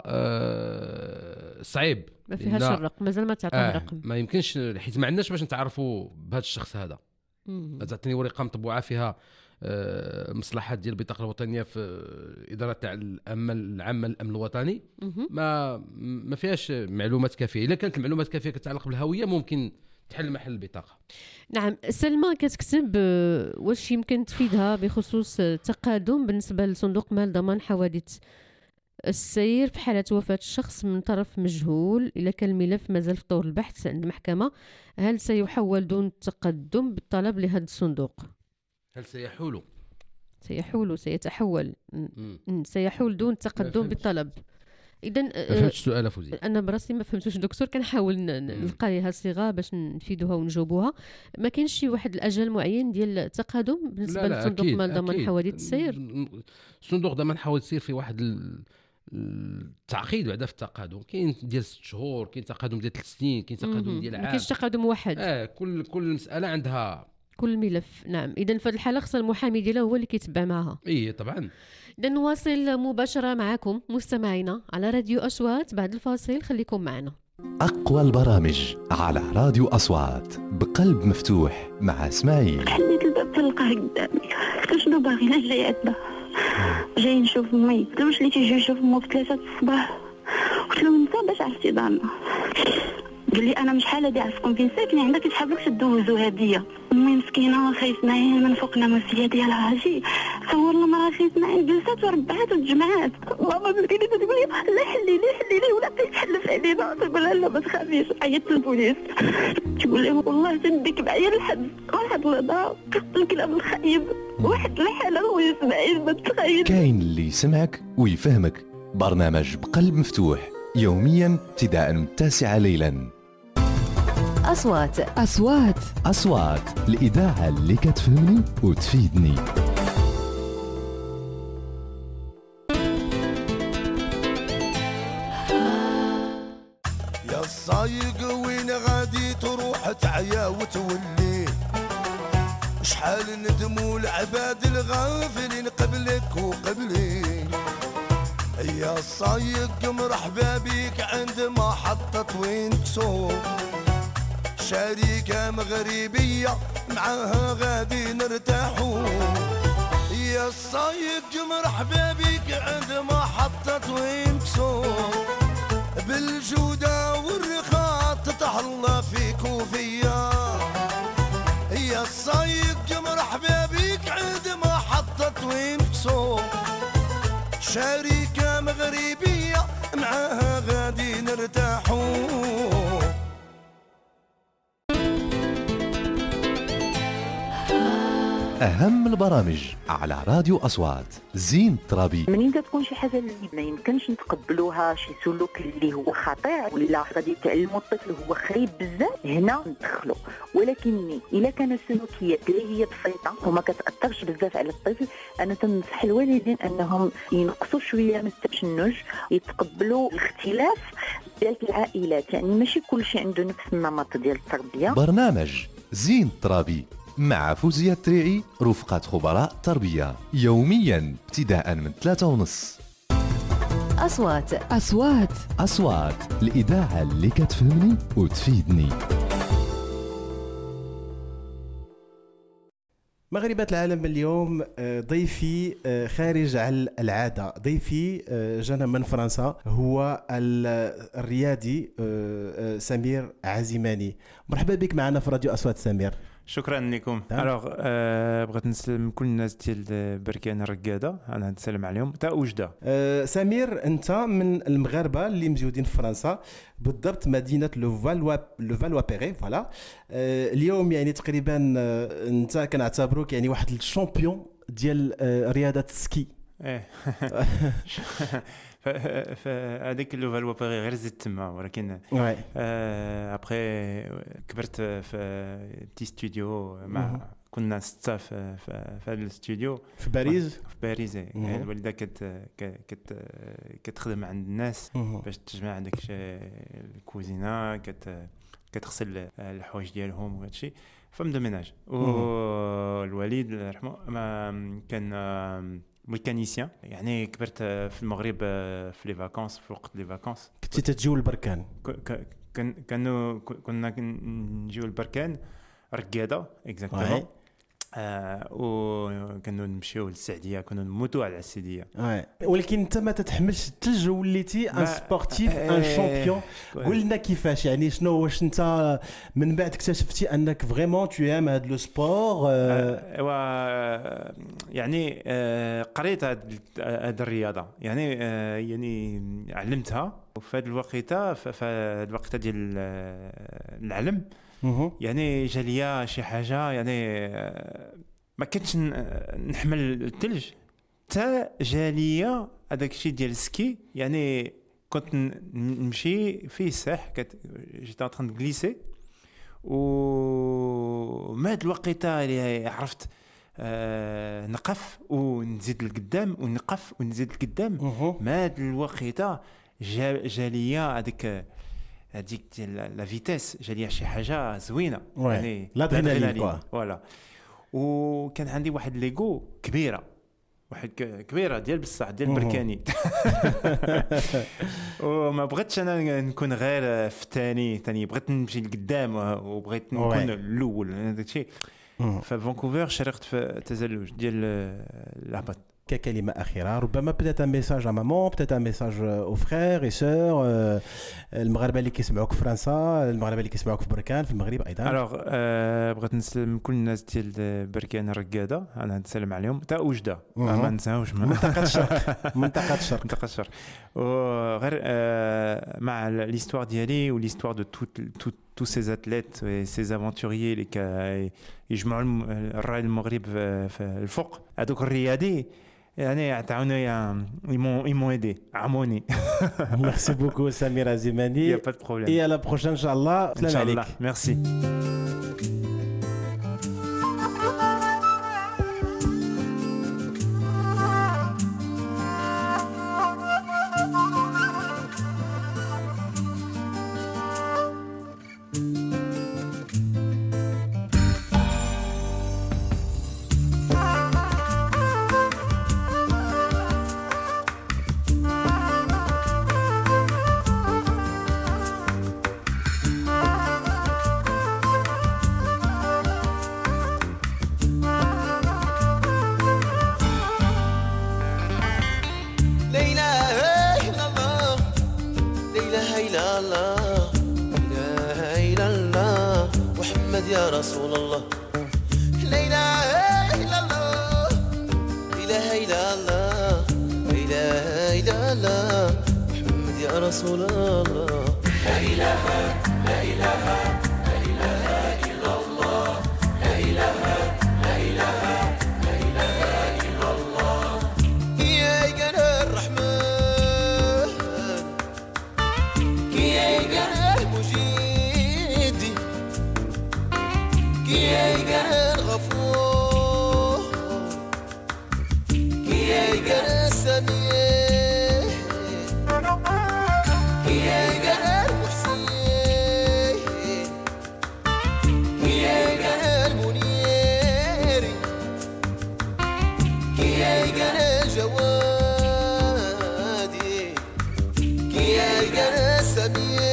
آه صعيب ما فيهاش الرقم، مازال ما تعطيه آه رقم، ما يمكنش حيت ما عندناش باش نتعرفوا بهذا الشخص هذا. تعطيني ورقه مطبوعه فيها آه مصلحات ديال البطاقه الوطنيه في اداره تاع الامن العامه للامن الوطني، ما ما فيهاش معلومات كافيه. اذا كانت المعلومات كافيه كتعلق بالهويه ممكن تحل محل البطاقه. نعم. سلمى كتكتب واش يمكن تفيدها بخصوص التقادم بالنسبه لصندوق مال ضمان حوادث السير في حالة وفاة الشخص من طرف مجهول، إذا كان الملف مازال في طور البحث عند المحكمة، هل سيحول دون تقدم بالطلب لهذا الصندوق؟ هل سيحول سيحول سيتحول م. سيحول دون تقدم بالطلب. إذن فهمت السؤال فوزي؟ أنا براسي ما فهمتوش دكتور، كنحاول نلقى لها صيغة باش نفيدوها ونجاوبوها. ما كاينش شي واحد الأجل معين ديال التقادم بالنسبة لصندوق مال ضمان حوادث السير؟ صندوق ضمان حوادث السير في واحد التعقيد بعدا في التقادم، كاين ديال ست شهور، كاين تقادم ديال ثلاث سنين، كاين تقادم ديال عام، ما كاينش تقادم واحد. اه كل كل مساله عندها كل ملف. نعم. اذا في هذه الحاله خص المحامي ديالها هو اللي كيتبع معها. ايه طبعا. اذا نواصل مباشره معكم مستمعينا على راديو اصوات بعد الفاصل، خليكم معنا. اقوى البرامج على راديو اصوات بقلب مفتوح مع اسماعيل. حليت الباب تلقاه قدامي. قلت له شنو باغي؟ لا جاي عندنا جاي نشوف امي. قلت له واش اللي تيجي يشوف امو في ثلاثة الصباح؟ قلت له انت باش عرفتي دارنا؟ قال لي انا مش حاله دي عرفكم فين ساكنه، عندك تحب لك تدوزو هديه. امي مسكينه خاي اسماعيل من فوق الناموسيه ديالها هاجي صور لنا مرا خاي اسماعيل جلسات وربعات وتجمعات. ماما مسكينه تقول لي لا حلي لي حلي لي ولا تحلف علينا. تقول لها لا ما تخافيش. عيطت للبوليس تقول لهم والله تندك معايا لحد واحد الهضره الكلام الخايب واحد الحاله خويا اسماعيل ما تخيل. كاين اللي يسمعك ويفهمك. برنامج بقلب مفتوح يوميا ابتداء من التاسعة ليلا. أصوات أصوات أصوات الإذاعة اللي كتفهمني وتفيدني. يا الصايق وين غادي تروح تعيا وتولي؟ شحال ندموا العباد الغافلين قبلك وقبلي. يا الصايق مرحبا بيك عند محطة وين كسور، شركة مغربية معاها غادي نرتاحو. يا الصايق مرحبا بيك عند محطة وين كسور، بالجودة والرخاء تتهلا فيك وفيا. يا الصايق مرحبا بيك عند محطة وين كسور، شركة مغربية معاها غادي نرتاحو. أهم البرامج على راديو أصوات. زين الترابي. منين تكون شي حاجه اللي ما يمكنش نتقبلوها، شي سلوك اللي هو خطير ولا غادي تعلموا الطفل هو خايب بزاف، هنا ندخلوا. ولكن الا كانت السلوكيات اللي هي بسيطه وما كتاثرش بزاف على الطفل، انا تنصح الوالدين انهم ينقصوا شويه من التشنج، يتقبلوا الاختلاف ديال العائلات. يعني ماشي كل شيء عنده نفس النمط ديال التربيه. برنامج زين الترابي مع فوزية التريعي رفقة خبراء تربية يوميا ابتداء من ثلاثة ونص. أصوات أصوات أصوات الإذاعة اللي كتفهمني وتفيدني. مغربات العالم اليوم ضيفي خارج عن العادة. ضيفي جانا من فرنسا، هو الريادي سمير عزيماني. مرحبا بك معنا في راديو أصوات سمير. شكرا لكم. الوغ أه بغيت نسلم كل الناس ديال بركان الرقاده، انا نسلم عليهم تا وجده. أه سمير، انت من المغاربه اللي موجودين في فرنسا، بالضبط مدينه لو فالوا لو فالوا بيري. فوالا أه اليوم يعني تقريبا أه انت كنعتبروك يعني واحد الشامبيون ديال أه رياضه السكي. ايه فهذيك لو فالوا بيري غير زدت تما، ولكن ابخي كبرت في تي ستوديو مع كنا ستة في في هذا الاستوديو في باريس. في باريس الوالده كت كت كتخدم عند الناس باش تجمع هذاك الكوزينه، كت كتغسل الحوايج ديالهم وهذا الشيء فم دوميناج. والوالد الله يرحمه كان ميكانيسيان، يعني كبرت في المغرب في لي فاكونس، في وقت لي فاكونس كنت تتجول البركان. كان كانوا كنا نجيو البركان رقاده اكزاكتومون. آه وكانوا نمشيو للسعديه، كنا نموتوا على السعديه. ولكن انت ما تتحملش الثلج وليتي ان سبورتيف ان شامبيون. قول لنا كيفاش، يعني شنو واش انت من بعد اكتشفتي انك فريمون تو ام هذا لو سبور؟ ايوا يعني آه قريت هذه الرياضه، يعني آه يعني علمتها وفي هذا الوقيته في هذا الوقيته ديال العلم يعني جاليا شي حاجه، يعني ما كنتش نحمل الثلج حتى جاليا هذاك الشيء ديال السكي. يعني كنت نمشي في الساح، كنت جيت انطران غليسي، وما هاد الوقيته اللي عرفت آه نقف ونزيد لقدام ونقف ونزيد لقدام. ما هاد الوقيته جاليا هذيك هذيك ديال لا فيتيس، جاليه شي حاجه زوينه يعني لادرينالين فوالا. وكان عندي واحد ليغو كبيره، واحد كبيره ديال بصح ديال بركاني. وما بغيتش انا نكون غير في الثاني ثاني، بغيت نمشي لقدام وبغيت نكون الاول. هذا الشيء ففانكوفر شاركت في التزلج ديال الهبط. ككلمة أخيرة ربما peut-être un message à maman, peut-être un message aux frères et sœurs المغاربة اللي كيسمعوك في فرنسا، المغاربة اللي كيسمعوك في بركان في المغرب أيضا. alors بغيت نسلم كل الناس ديال بركان الرقادة، أنا نسلم عليهم تا وجدة ما ننساوش منطقة الشرق منطقة الشرق منطقة الشرق وغير مع l'histoire ديالي و l'histoire de tout tous ces athlètes et ces aventuriers اللي يجمعوا الراي المغرب في الفوق هذوك الرياضي يعني عطاوني ils m'ont aidé عموني. Merci beaucoup Samir Azimani. Il y a pas de problème. Et à la prochaine inchallah. Salam عليك. Merci. يا رسول الله لا إله إلا الله لا إله إلا الله لا إله إلا الله محمد يا رسول الله لا إله لا إله لا إله إلا الله لا إله لا إله لا إله إلا الله يا جنى الرحمن يا جنى المجيد يا جنى الغفور يا جنى السميع يا جنى المحسن يا جنى المنير يا جنى الجواد يا جنى السميع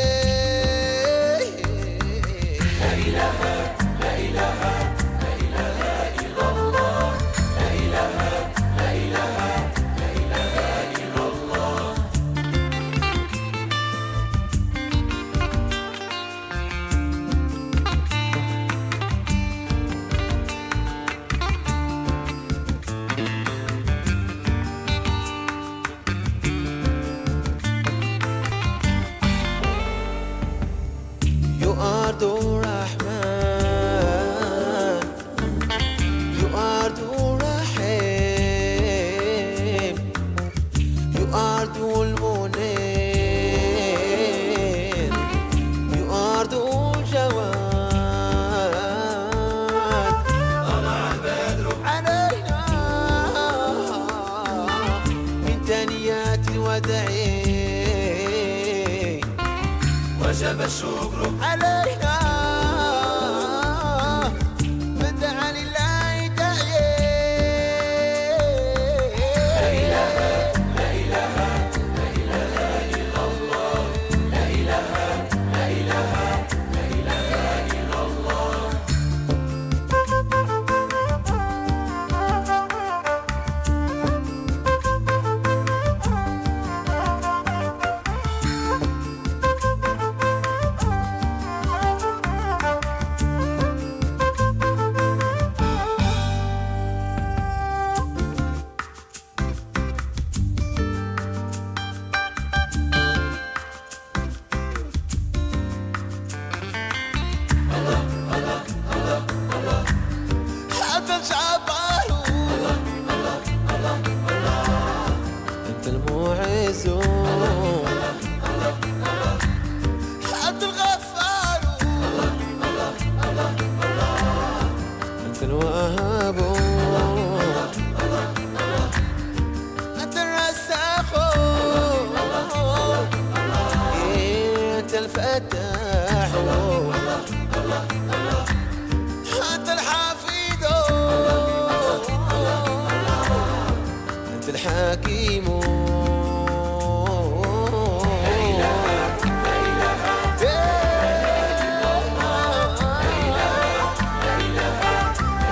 لا إله لا إله لا إله إلا الله لا إله لا إله لا إله إلا الله You are the Rahman You are the Rahim You are the Munir You are the Jawad طلع البدر علينا من ثنيات الوداع وجب الشكر علينا مدعا لله داعي لا إله لا إله لا إله إلا الله لا إله لا إله لا إله إلا الله حتى الشعبان أنت المعز حتى الغفار أنت الوهاب أنت الرزاق أنت الفتاح أنت الحفيظ أنت الحكيم لا إله لا إله لا إله لا إله لا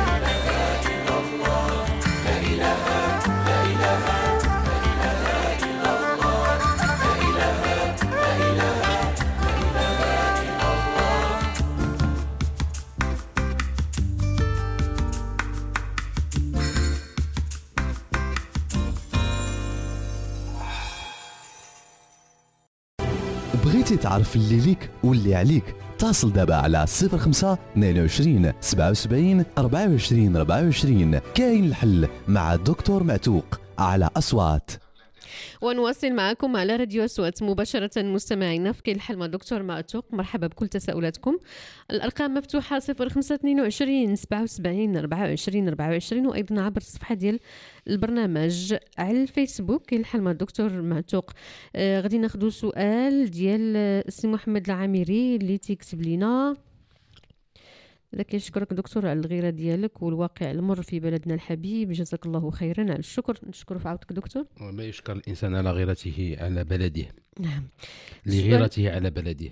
بغيتي تعرف اللي ليك واللي عليك؟ اتصل دابا على صفر خمسة اثنين وعشرين سبعة وسبعين أربعة وعشرين أربعة وعشرين. كاين الحل مع الدكتور معتوق على أصوات. ونواصل معكم على راديو أصوات مباشرة مستمعينا في كاين الحل مع دكتور معتوق. مرحبا بكل تساؤلاتكم. الأرقام مفتوحة صفر خمسة اثنين وعشرين سبعة وسبعين أربعة وعشرين أربعة وعشرين، وأيضا عبر الصفحة ديال البرنامج على الفيسبوك كاين الحل مع الدكتور معتوق. آه غادي ناخذ سؤال ديال السي محمد العامري اللي تيكتب لنا. لك يشكرك دكتور على الغيرة ديالك والواقع المر في بلدنا الحبيب، جزاك الله خيرا على الشكر. نشكر في عودك دكتور. وما يشكر الإنسان على غيرته على بلده. نعم. لغيرته على بلده.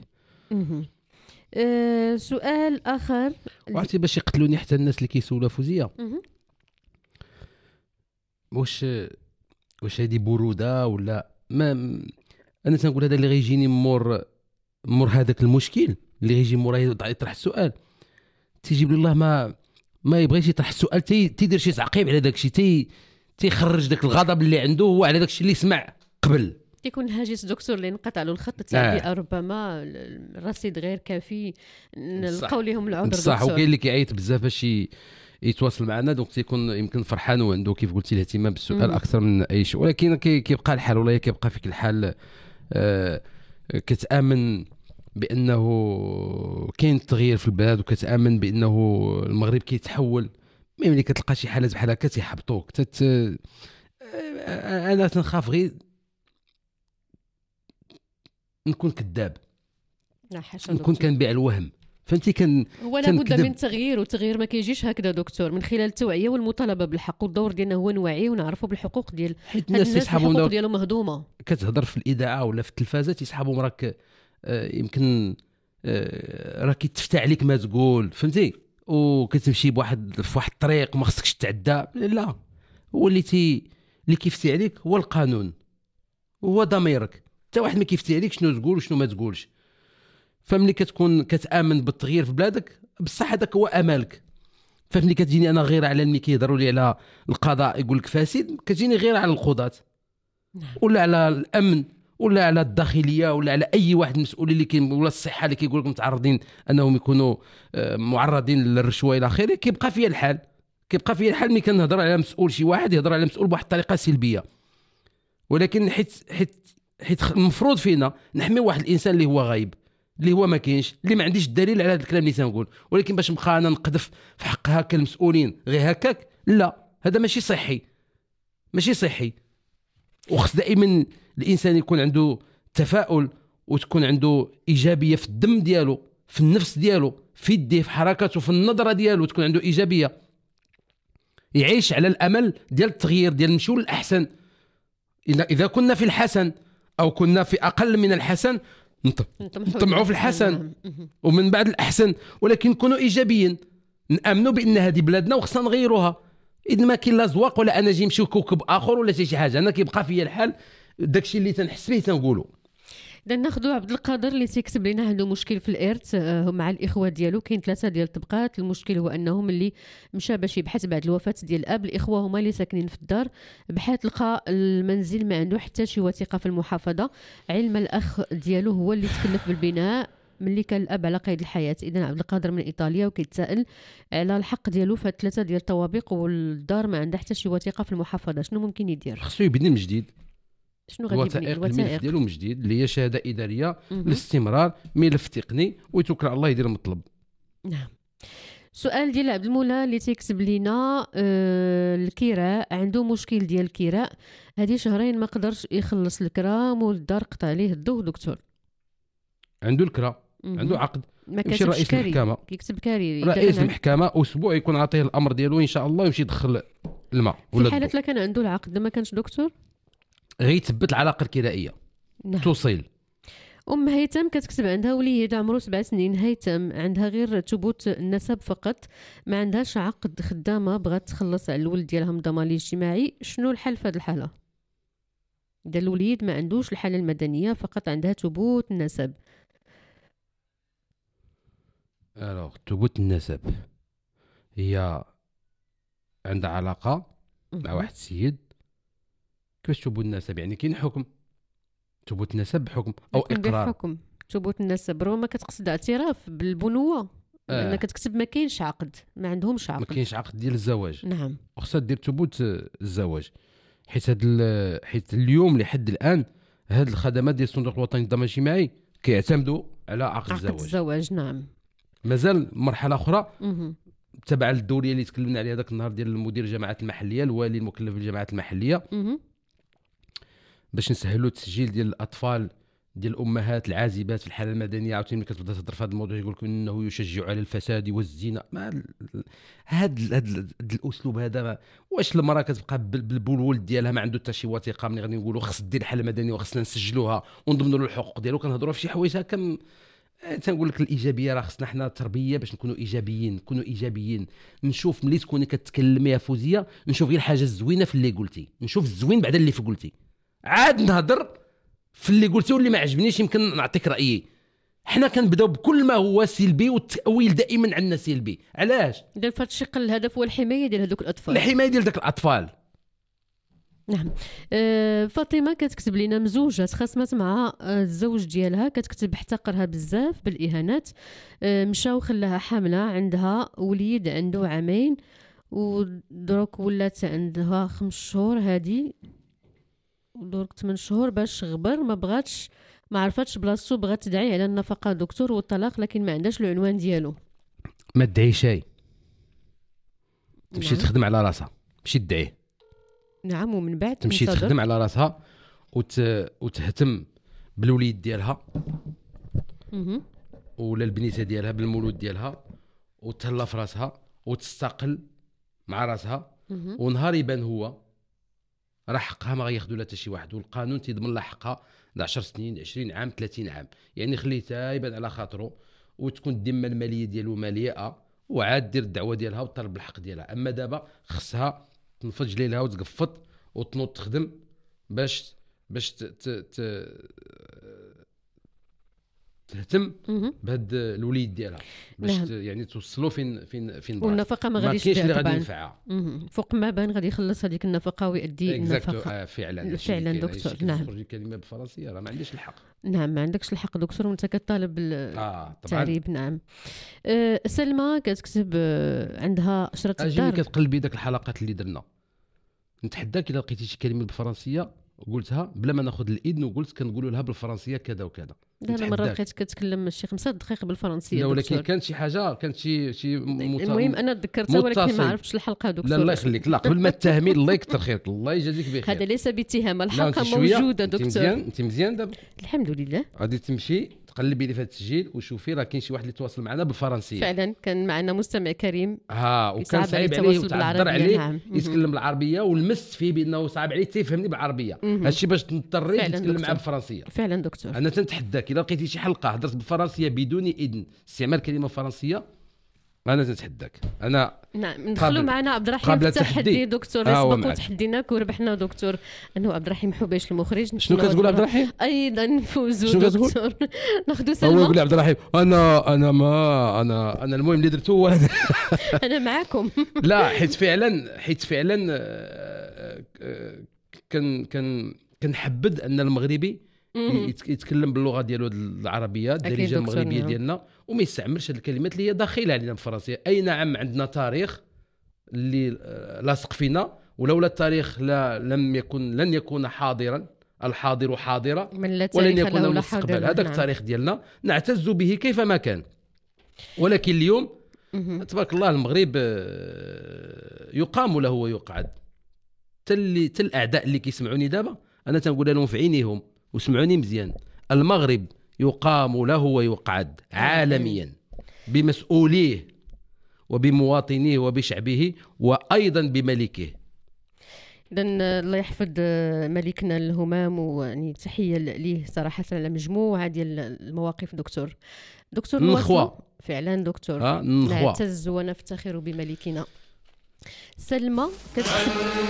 أه سؤال آخر. وعرفتي باش يقتلوني حتى الناس اللي كيسولوا فوزية، واش واش هذه برودة ولا ما؟ أنا تنقول هذا اللي غيجيني مور مور هذاك المشكل اللي غيجي مور يطرح السؤال، تيجيب لله ما ما يبغيش يطرح السؤال، تي تيدير شي تعقيب على داك الشيء، تي تيخرج داك الغضب اللي عنده هو على داك الشيء اللي سمع قبل. تيكون هاجس دكتور اللي انقطع له الخط تاع آه. ربما الرصيد غير كافي نلقاو لهم العذر دكتور. صح. وكاين اللي كيعيط بزاف باش يتواصل معنا، دونك تيكون يمكن فرحان وعنده كيف قلتي الاهتمام بالسؤال مم. اكثر من اي شيء، ولكن كيبقى الحال والله كيبقى فيك الحال. آه كتامن بانه كاين تغيير في البلاد، وكتامن بانه المغرب كيتحول. ملي كتلقى شي حالات بحال هكا تيحبطوك. تت... انا تنخاف غير نكون كذاب، نكون كنبيع الوهم، فهمتي؟ كان هو لابد من تغيير، والتغيير ما كيجيش هكذا دكتور، من خلال التوعيه والمطالبه بالحق، والدور ديالنا هو نوعي ونعرفوا بالحقوق ديال الناس. الحقوق ديالهم مهضومه. كتهضر في الاذاعه ولا في التلفازه تيسحبوا راك آه يمكن آه راك يتفتح عليك ما تقول، فهمتي؟ وكتمشي بواحد في واحد الطريق ما خصكش تعدى. لا، هو اللي تي اللي كيفتي عليك هو القانون، هو ضميرك. حتى واحد ما كيفتي عليك شنو تقول وشنو ما تقولش. فملي كتكون كتامن بالتغيير في بلادك بصح هذاك هو امالك. فملي كتجيني انا غير على اللي كيهضروا لي على القضاء يقول لك فاسد، كتجيني غير على القضاة ولا على الامن ولا على الداخليه ولا على اي واحد مسؤول اللي كي ولا الصحه اللي كيقول لك متعرضين انهم يكونوا معرضين للرشوه الى اخره. كيبقى فيا الحال كيبقى فيا الحال ملي كنهضر على مسؤول، شي واحد يهضر على مسؤول بواحد الطريقه سلبيه، ولكن حيت حيت حيت المفروض فينا نحمي واحد الانسان اللي هو غايب، اللي هو ما كاينش، اللي ما عنديش الدليل على هذا الكلام اللي تنقول، ولكن باش نبقى انا نقذف في حق هكا المسؤولين غير هكاك، لا، هذا ماشي صحي، ماشي صحي. وخص دائما الانسان يكون عنده تفاؤل، وتكون عنده ايجابيه في الدم ديالو، في النفس ديالو، في يديه، في حركاته، في النظره ديالو، تكون عنده ايجابيه، يعيش على الامل ديال التغيير، ديال نمشيو للاحسن. اذا كنا في الحسن او كنا في اقل من الحسن نطمعوا في الحسن ومن بعد الأحسن، ولكن نكونوا إيجابيين، نأمنوا بأن هذه بلادنا وخصنا نغيروها. إذا ما كاين لا زواق ولا أنا جي نمشي كوكب آخر ولا شي حاجة، أنا كيبقى فيا الحال داكشي اللي تنحس به تنقوله. إذا ناخذوا عبد القادر اللي تيكتب لنا عنده مشكل في الإرث مع الإخوة ديالو. كاين ثلاثة ديال الطبقات. المشكل هو أنهم اللي مشى باش يبحث بعد الوفاة ديال الأب، الإخوة هما اللي ساكنين في الدار، بحث لقى المنزل ما عنده حتى شي وثيقة في المحافظة، علم الأخ ديالو هو اللي تكلف بالبناء ملي كان الأب على قيد الحياة. إذا عبد القادر من إيطاليا وكيتسائل على الحق ديالو في ثلاثة ديال الطوابق، والدار ما عندها حتى شي وثيقة في المحافظة. شنو ممكن يدير؟ خصو يبني من جديد. شنو غادي يبني؟ الوثائق ديالو من جديد اللي هي شهاده اداريه للاستمرار، ملف تقني، ويتوكل على الله يدير المطلب. نعم. سؤال ديال عبد المولى اللي تيكتب لينا آه الكراء، عنده مشكل ديال الكراء، هذه شهرين ما قدرش يخلص الكراء، والدار قطع عليه الضوء دكتور. عنده الكراء، عنده عقد، يمشي رئيس المحكمه، كيكتب كاري رئيس المحكمه اسبوع يكون عاطيه الامر ديالو ان شاء الله، يمشي يدخل الماء ولا في حاله لا كان عنده العقد ما كانش دكتور غيتثبت العلاقه الكرائيه. نعم. توصيل. ام هيثم كتكتب عندها وليد عمره سبع سنين، هيثم عندها غير ثبوت النسب فقط، ما عندهاش عقد، خدامه بغات تخلص على الولد ديالها من الضمان الاجتماعي. شنو الحل في هذه الحاله؟ ديال الوليد ما عندوش الحاله المدنيه، فقط عندها ثبوت النسب. الوغ ثبوت النسب هي عندها علاقه مع واحد السيد. كيفاش ثبوت النسب؟ يعني كاين حكم ثبوت النسب بحكم او اقرار. حكم. ثبوت النسب ربما كتقصد اعتراف بالبنوه آه. لان كتكتب ما كاينش عقد، ما عندهمش عقد، ما كاينش عقد ديال الزواج. نعم وخصها دير ثبوت الزواج، حيت هاد حيت اليوم لحد الان هاد الخدمات ديال الصندوق الوطني للضمان الاجتماعي كيعتمدوا على عقد, عقد الزواج. الزواج نعم. مازال مرحله اخرى مه. تبع الدوريه اللي تكلمنا عليها ذاك النهار ديال المدير الجماعات المحليه، الوالي المكلف بالجماعات المحليه، مه. باش نسهلوا التسجيل ديال الاطفال ديال الامهات العازبات في الحاله المدنيه. عاوتاني ملي كتبدا تهضر في هذا الموضوع يقول لك انه يشجع على الفساد والزنا. ما هذا هذا الاسلوب هذا، واش المراه كتبقى بالولد ديالها ما عنده حتى شي وثيقه ملي غادي نقولوا خص دير الحاله المدنيه وخصنا نسجلوها ونضمنوا له الحقوق ديالو؟ كنهضروا في شي حوايج هكا. تنقول لك الايجابيه راه خصنا حنا تربيه باش نكونوا ايجابيين، نكونوا ايجابيين. نشوف ملي تكوني كتكلمي يا فوزيه نشوف غير الحاجه الزوينه في اللي قلتي، نشوف الزوين بعد اللي في قلتي، عاد نهضر في اللي قلتي واللي ما عجبنيش يمكن نعطيك رايي. حنا كنبداو بكل ما هو سلبي والتاويل دائما عندنا سلبي. علاش؟ ديال فهاد الشق الهدف هو الحمايه ديال هذوك الاطفال، الحمايه ديال داك الاطفال. نعم. أه فاطمه كتكتب لنا مزوجه تخاصمت مع الزوج ديالها، كتكتب احتقرها بزاف بالاهانات، أه مشاو خلاها حامله، عندها وليد عنده عامين ودروك ولات عندها خمس شهور هذه ودروك ثمان شهور باش غبر ما بغاتش ما عرفتش بلاصتو، بغات تدعي على النفقه دكتور والطلاق لكن ما عندهاش العنوان ديالو. ما تدعي شيء، تمشي نعم. تخدم على راسها، ماشي تدعيه. نعم. ومن بعد تمشي منتظر. تخدم على راسها وت... وتهتم بالوليد ديالها مه. ولا البنيته ديالها بالمولود ديالها، وتهلا في راسها وتستقل مع راسها. مه. ونهار يبان هو راه حقها ما غياخذوا لها حتى شي واحد، والقانون تيضمن لها حقها ل عشر سنين عشرين عام ثلاثين عام. يعني خليتها يبان على خاطره وتكون الذمه الماليه ديالو مليئه وعاد دير الدعوه ديالها وطلب بالحق ديالها. اما دابا خصها تنفض جليلها وتقفط وتنوض تخدم باش باش ت... ت... ت... تهتم بهاد الوليد ديالها باش نعم. ت... يعني توصلوا فين فين فين والنفقه ما غاديش كاينش اللي غادي ينفعها فوق ما بان غادي يخلص هذيك النفقه ويؤدي النفقه. آه فعلا فعلا دكتور. نعم. تخرج كلمه بالفرنسيه راه ما عنديش الحق. نعم ما عندكش الحق دكتور وانت كطالب التعريب. آه نعم. أه سلمى كتكتب أه عندها شرط الدار. اجي كتقلبي داك الحلقات اللي درنا نتحداك الا لقيتي شي كلمه بالفرنسيه وقلتها بلا ما ناخذ الاذن وقلت كنقولوا لها بالفرنسيه كذا وكذا. لا انا مره لقيت كتكلم شي خمسة دقائق بالفرنسيه. لا ولكن كانت شي حاجه كانت شي شي مت... المهم انا تذكرتها ولكن ما عرفتش الحلقه دكتور. لا الله يخليك، لا قبل ما تتهمي الله يكثر خيرك الله يجازيك بخير. هذا ليس باتهام، الحلقه موجوده دكتور. انت مزيان انت مزيان دابا الحمد لله. غادي تمشي تقلبي لي في هذا التسجيل وشوفي راه كاين شي واحد اللي تواصل معنا بالفرنسيه. فعلا كان معنا مستمع كريم ها وكان صعيب عليه وتعذر عليه يتكلم بالعربيه ولمست فيه بانه صعب عليه تيفهمني بالعربيه. هادشي باش تضطري تتكلم معاه بالفرنسيه. فعلا دكتور. انا تنتحداك الا لقيتي شي حلقه هضرت بالفرنسيه بدون اذن استعمال كلمه فرنسيه انا تنتحداك. انا نعم ندخلوا معنا عبد الرحيم في التحدي دكتور. آه سبق وتحديناك وربحنا دكتور انه عبد الرحيم حبيش المخرج. شنو كتقول عبد الرحيم؟ ايضا نفوزوا دكتور. ناخذوا سلمى. هو يقول عبد الرحيم انا انا ما انا انا المهم اللي درته هو انا معاكم. لا حيت فعلا حيت فعلا كان كان كنحبذ ان المغربي يتكلم باللغه ديالو العربيه الدارجه المغربيه ديالنا وما يستعملش هذه الكلمات اللي هي داخله علينا بالفرنسيه. اي نعم عندنا تاريخ اللي لاصق فينا ولولا التاريخ لا لم يكن لن يكون حاضرا. الحاضر حاضره ولن يكون المستقبل. هذاك التاريخ ديالنا نعتز به كيفما كان. ولكن اليوم تبارك الله المغرب يقام له ويقعد. تل تل الاعداء اللي كيسمعوني دابا انا تنقول لهم في عينيهم وسمعوني مزيان، المغرب يقام له ويقعد عالميا بمسؤوليه وبمواطنيه وبشعبه وأيضا بملكه. إذن الله يحفظ ملكنا الهمام ويعني تحية ليه صراحة على مجموعة ديال المواقف دكتور. دكتور نخوة فعلا دكتور آه نعتز ونفتخر بملكنا. سلمى كتكتب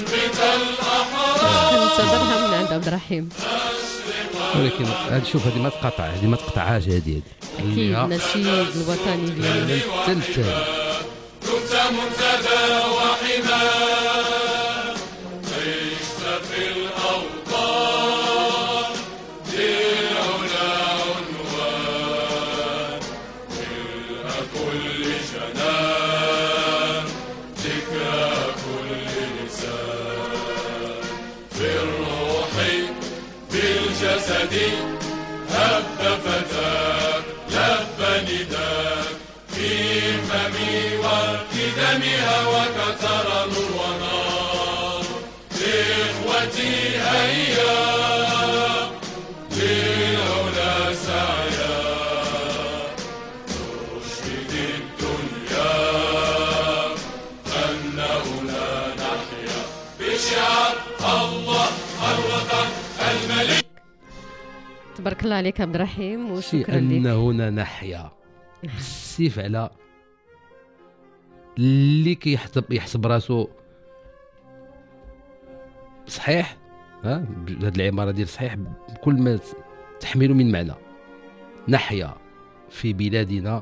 ننتظرها من عند عبد الرحيم ولكن هذه شوف هذه ما تقطع هذه ما تقطعهاش هذه اكيد نشيد الوطني ديالنا التلتل كنت منتدى وحماه ليس في الاوطان دين ولا عنوان لب فتاك لب نداك في فمي وكدم هواك ترى نور ونار إخوتي هيا للعلا سعيا نشهد الدنيا أنه لا نحيا بشعار الله الوطن الملك. تبارك الله عليك عبد الرحيم وشكرا لك. أنه لا نحيا بالسيف على اللي كيحسب يحسب راسو صحيح، ها هذه العباره ديال صحيح بكل ما تحمل من معنى. نحيا في بلادنا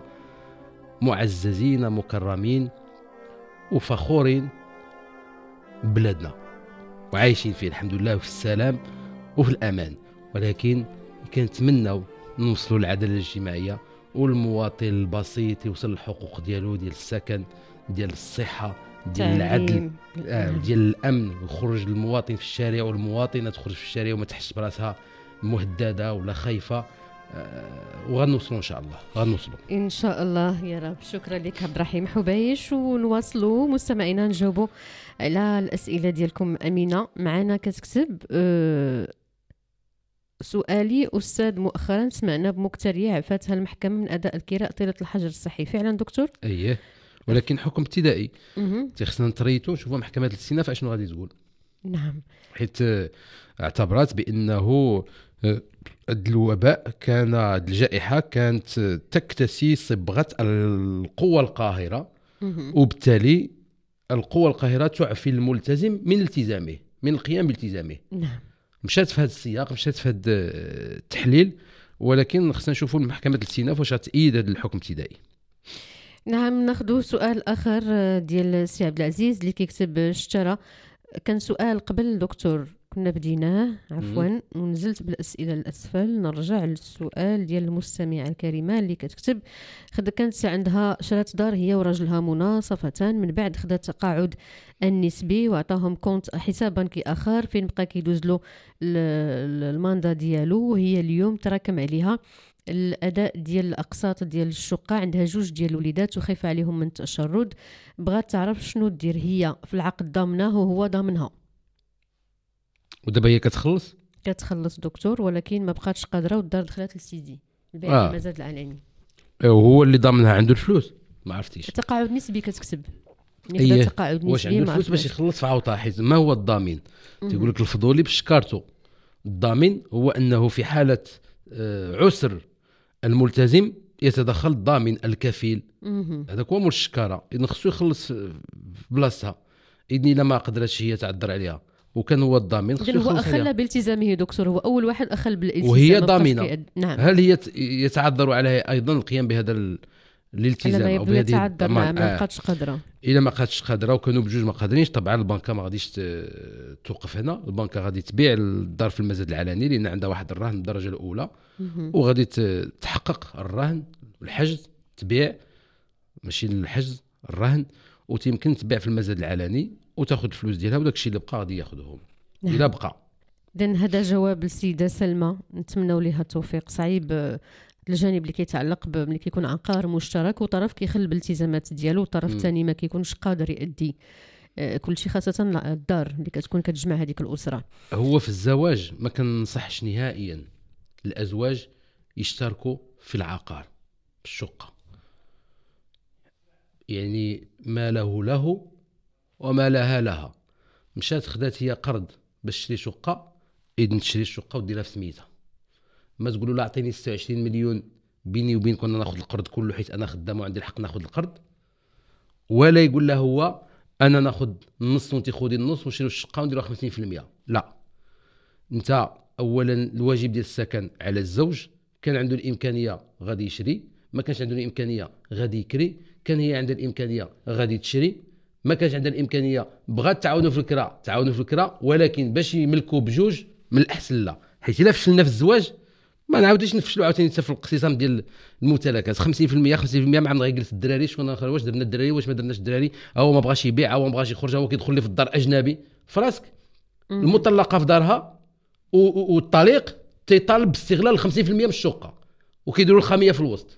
معززين مكرمين وفخورين بلادنا وعايشين فيه الحمد لله في السلام وفي الامان، ولكن كنتمناو نوصلوا للعداله الاجتماعيه والمواطن البسيط يوصل الحقوق ديالو، ديال السكن، ديال الصحه، ديال العدل، آه ديال الامن، ويخرج المواطن في الشارع والمواطنه تخرج في الشارع وما تحسش براسها مهدده ولا خايفه. آه وغنوصلوا ان شاء الله، غنوصلوا ان شاء الله يا رب. شكرا لك عبد الرحيم حبيش، ونواصلوا مستمعينا نجاوبوا على الاسئله ديالكم. امينه معنا كتكتب أه سؤالي أستاذ، مؤخرا سمعنا بمكترية عفاتها المحكمة من أداء الكراء طيلة الحجر الصحي، فعلا دكتور؟ أيه، ولكن حكم ابتدائي تيخصنا نطريتو نشوفوا محكمة الاستئناف اشنو غادي تقول. نعم، حيت اعتبرت بأنه الوباء كان الجائحة كانت تكتسي صبغة القوة القاهرة، وبالتالي القوة القاهرة تعفي الملتزم من التزامه، من القيام بالتزامه. نعم، مشات في هذا السياق، مشات في هذا التحليل، ولكن خصنا نشوفوا محكمة الاستئناف واش غتأيد هذا الحكم الابتدائي. نعم، ناخذ سؤال آخر ديال سي عبد العزيز اللي كيكتب اشترى. كان سؤال قبل دكتور كنا بديناه عفوا ونزلت بالأسئلة الأسفل. نرجع للسؤال ديال المستمعة الكريمة اللي كتكتب خد كانت عندها شرات دار هي وراجلها مناصفة، من بعد خدات تقاعد النسبي وعطاهم كونت حساب بنكي آخر فين بقى كيدوز له الماندا ديالو، وهي اليوم تراكم عليها الاداء ديال الاقساط ديال الشقه، عندها جوج ديال الوليدات وخايفه عليهم من التشرد، بغات تعرف شنو دير هي في العقد ضامناه وهو ضامنها. ودابا هي كتخلص كتخلص دكتور، ولكن ما بقاتش قادره والدار دخلت للسيدي البيع آه. مزاد العلني وهو اللي ضامنها عنده الفلوس، ما عرفتيش تقاعد نسبي كتكتب أيه. تقاعد نسبي واش عنده الفلوس باش يخلص في عوطه، حيت ما هو الضامن؟ تيقول لك الفضولي بشكارته. الضامن هو انه في حاله عسر الملتزم يتدخل الضامن الكفيل، هذاك هو مول الشكاره، اذا خصو يخلص بلاصتها، اذن الا ما قدرتش هي تعذر عليها وكان هو الضامن خصو يخلص. هو اخل بالتزامه دكتور، هو اول واحد اخل بالالتزام وهي ضامنه. أد... نعم. هل هي يتعذر عليها ايضا القيام بهذا ال... الالتزام او بهذه الضمان؟ ما بقاتش قادره. الا ما بقاتش قادره وكانوا بجوج ما قادرينش، طبعا البنكه ما غاديش توقف هنا، البنكه غادي تبيع الدار في المزاد العلني لان عندها واحد الرهن الدرجه الاولى، وغادي تحقق الرهن والحجز، تبيع ماشي الحجز الرهن، وتيمكن تبيع في المزاد العلني وتاخذ الفلوس ديالها، وداك الشيء اللي بقى غادي ياخذهم الا بقى. اذن هذا جواب السيده سلمى، نتمنوا لها التوفيق. صعيب الجانب اللي كيتعلق بملي كيكون عقار مشترك وطرف كيخل بالالتزامات ديالو والطرف الثاني ما كيكونش قادر يؤدي كل شيء، خاصه الدار اللي كتكون كتجمع هذيك الاسره. هو في الزواج ما كنصحش نهائيا الازواج يشتركوا في العقار، في الشقه، يعني ما له له وما لها لها. مشات خدات هي قرض باش تشري شقه، اذن تشري الشقه وديرها في سميتها، ما تقولوا لا اعطيني ستة وعشرين مليون بيني وبين كنا ناخذ القرض كله حيت انا خدام وعندي الحق ناخذ القرض، ولا يقول له هو انا ناخذ النص وانت خذي النص ونشريو الشقه ونديروها خمسين بالمئة. لا، انت اولا الواجب ديال السكن على الزوج، كان عنده الامكانيه غادي يشري، ما كانش عنده الامكانيه غادي يكري، كان هي عندها الامكانيه غادي تشري، ما كانش عندها الامكانيه بغات تعاونوا في الكراء تعاونوا في الكراء، ولكن باش يملكوا بجوج من الاحسن لا، حيت الا فشلنا في الزواج ما نعاودش نفشلوا عاوتاني في الاقتسام ديال الممتلكات. خمسين بالمئة خمسين بالمئة ما عاد غيجلس الدراري شكون اخر، واش درنا الدراري واش ما درناش الدراري، هو ما بغاش يبيع هو ما بغاش يخرج، هو كيدخل لي في الدار اجنبي فراسك. المطلقه في دارها والطليق تيطالب باستغلال خمسين بالمئة من الشقه وكيديروا الخاميه في الوسط.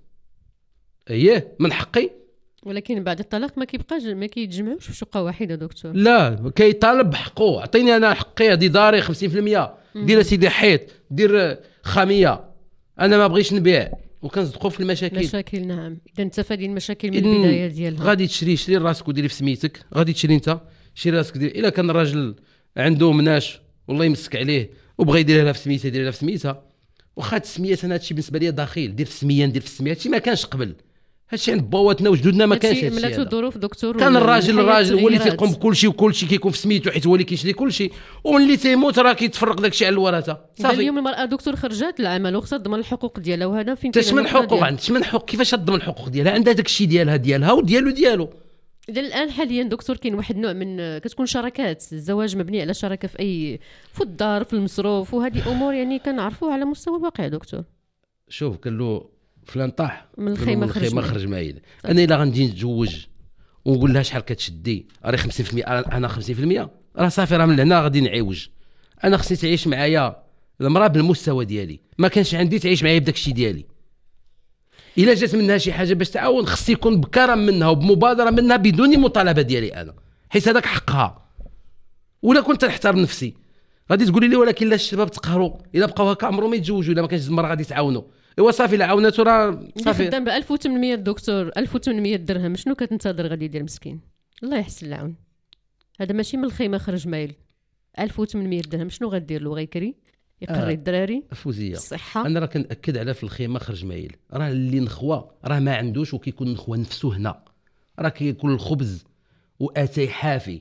اييه من حقي. ولكن بعد الطلاق ما كيبقاش ما كيتجمعوش في شقه واحده دكتور. لا كيطالب بحقه. عطيني انا حقي، هذه داري خمسين بالمئة، دير سيدي حيط، دير خاميه، انا ما بغيش نبيع. وكنصدقوا في المشاكل. مشاكل نعم. اذا انت فادي المشاكل من البدايه ديالها. غادي تشري شري راسك وديري في سميتك، غادي تشري انت شري راسك دير. الا كان الراجل عنده مناش والله يمسك عليه وبغى يديرها لها في سميتها ديرها لها في سميتها. واخا السميات انا هادشي بالنسبه لي داخل، دير في السميه ندير في السميه، هادشي ما كانش قبل. هادشي عند بواتنا وجدودنا ما كانش هادشي. ملاتو الظروف دكتور. كان الراجل الراجل هو اللي تيقوم بكل شيء وكل شيء كيكون في سميتو حيت هو اللي كيشري كل شيء، وملي تيموت راه كيتفرق داكشي على الورثه صافي. اليوم المراه دكتور خرجت للعمل وخصها تضمن الحقوق ديالها، وهذا فين تشمن حقوق عندها تشمن حقوق. كيفاش تضمن الحقوق ديالها؟ عندها داكشي ديالها ديالها وديالو ديالو. اذا الان حاليا دكتور كاين واحد النوع من كتكون شراكات، الزواج مبني على شراكه في اي في الدار في المصروف، وهذه امور يعني كنعرفوها على مستوى الواقع دكتور. شوف قال له فلان طاح من الخيمه خرج الخيمه خرج مايل. انا الا غندي نتزوج ونقول لها شحال كتشدي راه خمسين بالمئة، انا خمسين بالمئة راه صافي، راه من هنا غادي نعوج. انا خصني تعيش معايا المراه بالمستوى ديالي، ما كانش عندي تعيش معايا بداك الشيء ديالي. الا جات منها شي حاجه باش تعاون خص يكون بكرم منها وبمبادره منها بدون مطالبه ديالي انا، حيت هذاك حقها. ولا كنت نحترم نفسي غادي تقولي لي ولكن لا الشباب تقهروا الا بقاو هكا عمرهم ما يتزوجوا، الا ما كانش المراه غادي تعاونوا. ايوا صافي لا عاوناتو راه صافي. خدام ب ألف وثمانمئة دكتور، ألف وثمانمئة درهم، شنو كتنتظر غادي يدير مسكين؟ الله يحسن العون. هذا ماشي من الخيمه خرج مايل. ألف وثمانمئة درهم شنو غدير له؟ غيكري يقري آه. الدراري فوزيه الصحه. انا راه كنأكد على في الخيمه خرج مايل، راه اللي نخوه راه ما عندوش وكيكون نخوه نفسه هنا، راه كياكل الخبز واتاي حافي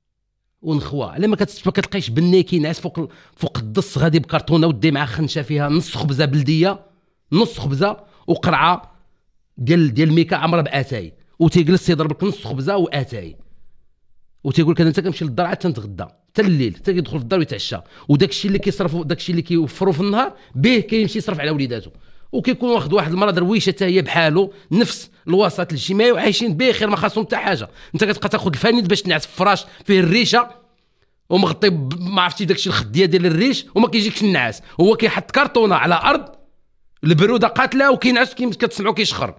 ونخوه. على ما كتلقايش بني كينعس فوق فوق الدص غادي بكرتونه ودي مع خنشه فيها نص خبزه بلديه، نص خبزه وقرعه ديال ديال ميكا عمرها باتاي، وتيجلس تيضرب لك نص خبزه واتاي، وتيقول لك انا انت كنمشي للدار عاد تنتغدى حتى الليل، حتى كيدخل في الدار ويتعشى. وداك الشيء اللي كيصرفوا داك الشيء اللي كيوفروا في النهار به كيمشي يصرف على وليداته، وكيكون واخد واحد المراه درويشه حتى هي بحاله نفس الوسط الاجتماعي وعايشين بخير ما خاصهم حتى حاجه. انت كتبقى تاخذ الفانيد باش تنعس في فراش فيه الريشه ومغطي ما عرفتي داك الشيء الخديه ديال الريش وما كيجيكش النعاس، هو كيحط كرتونه على ارض البروده قاتله وكينعس كتسمعوا كيشخر.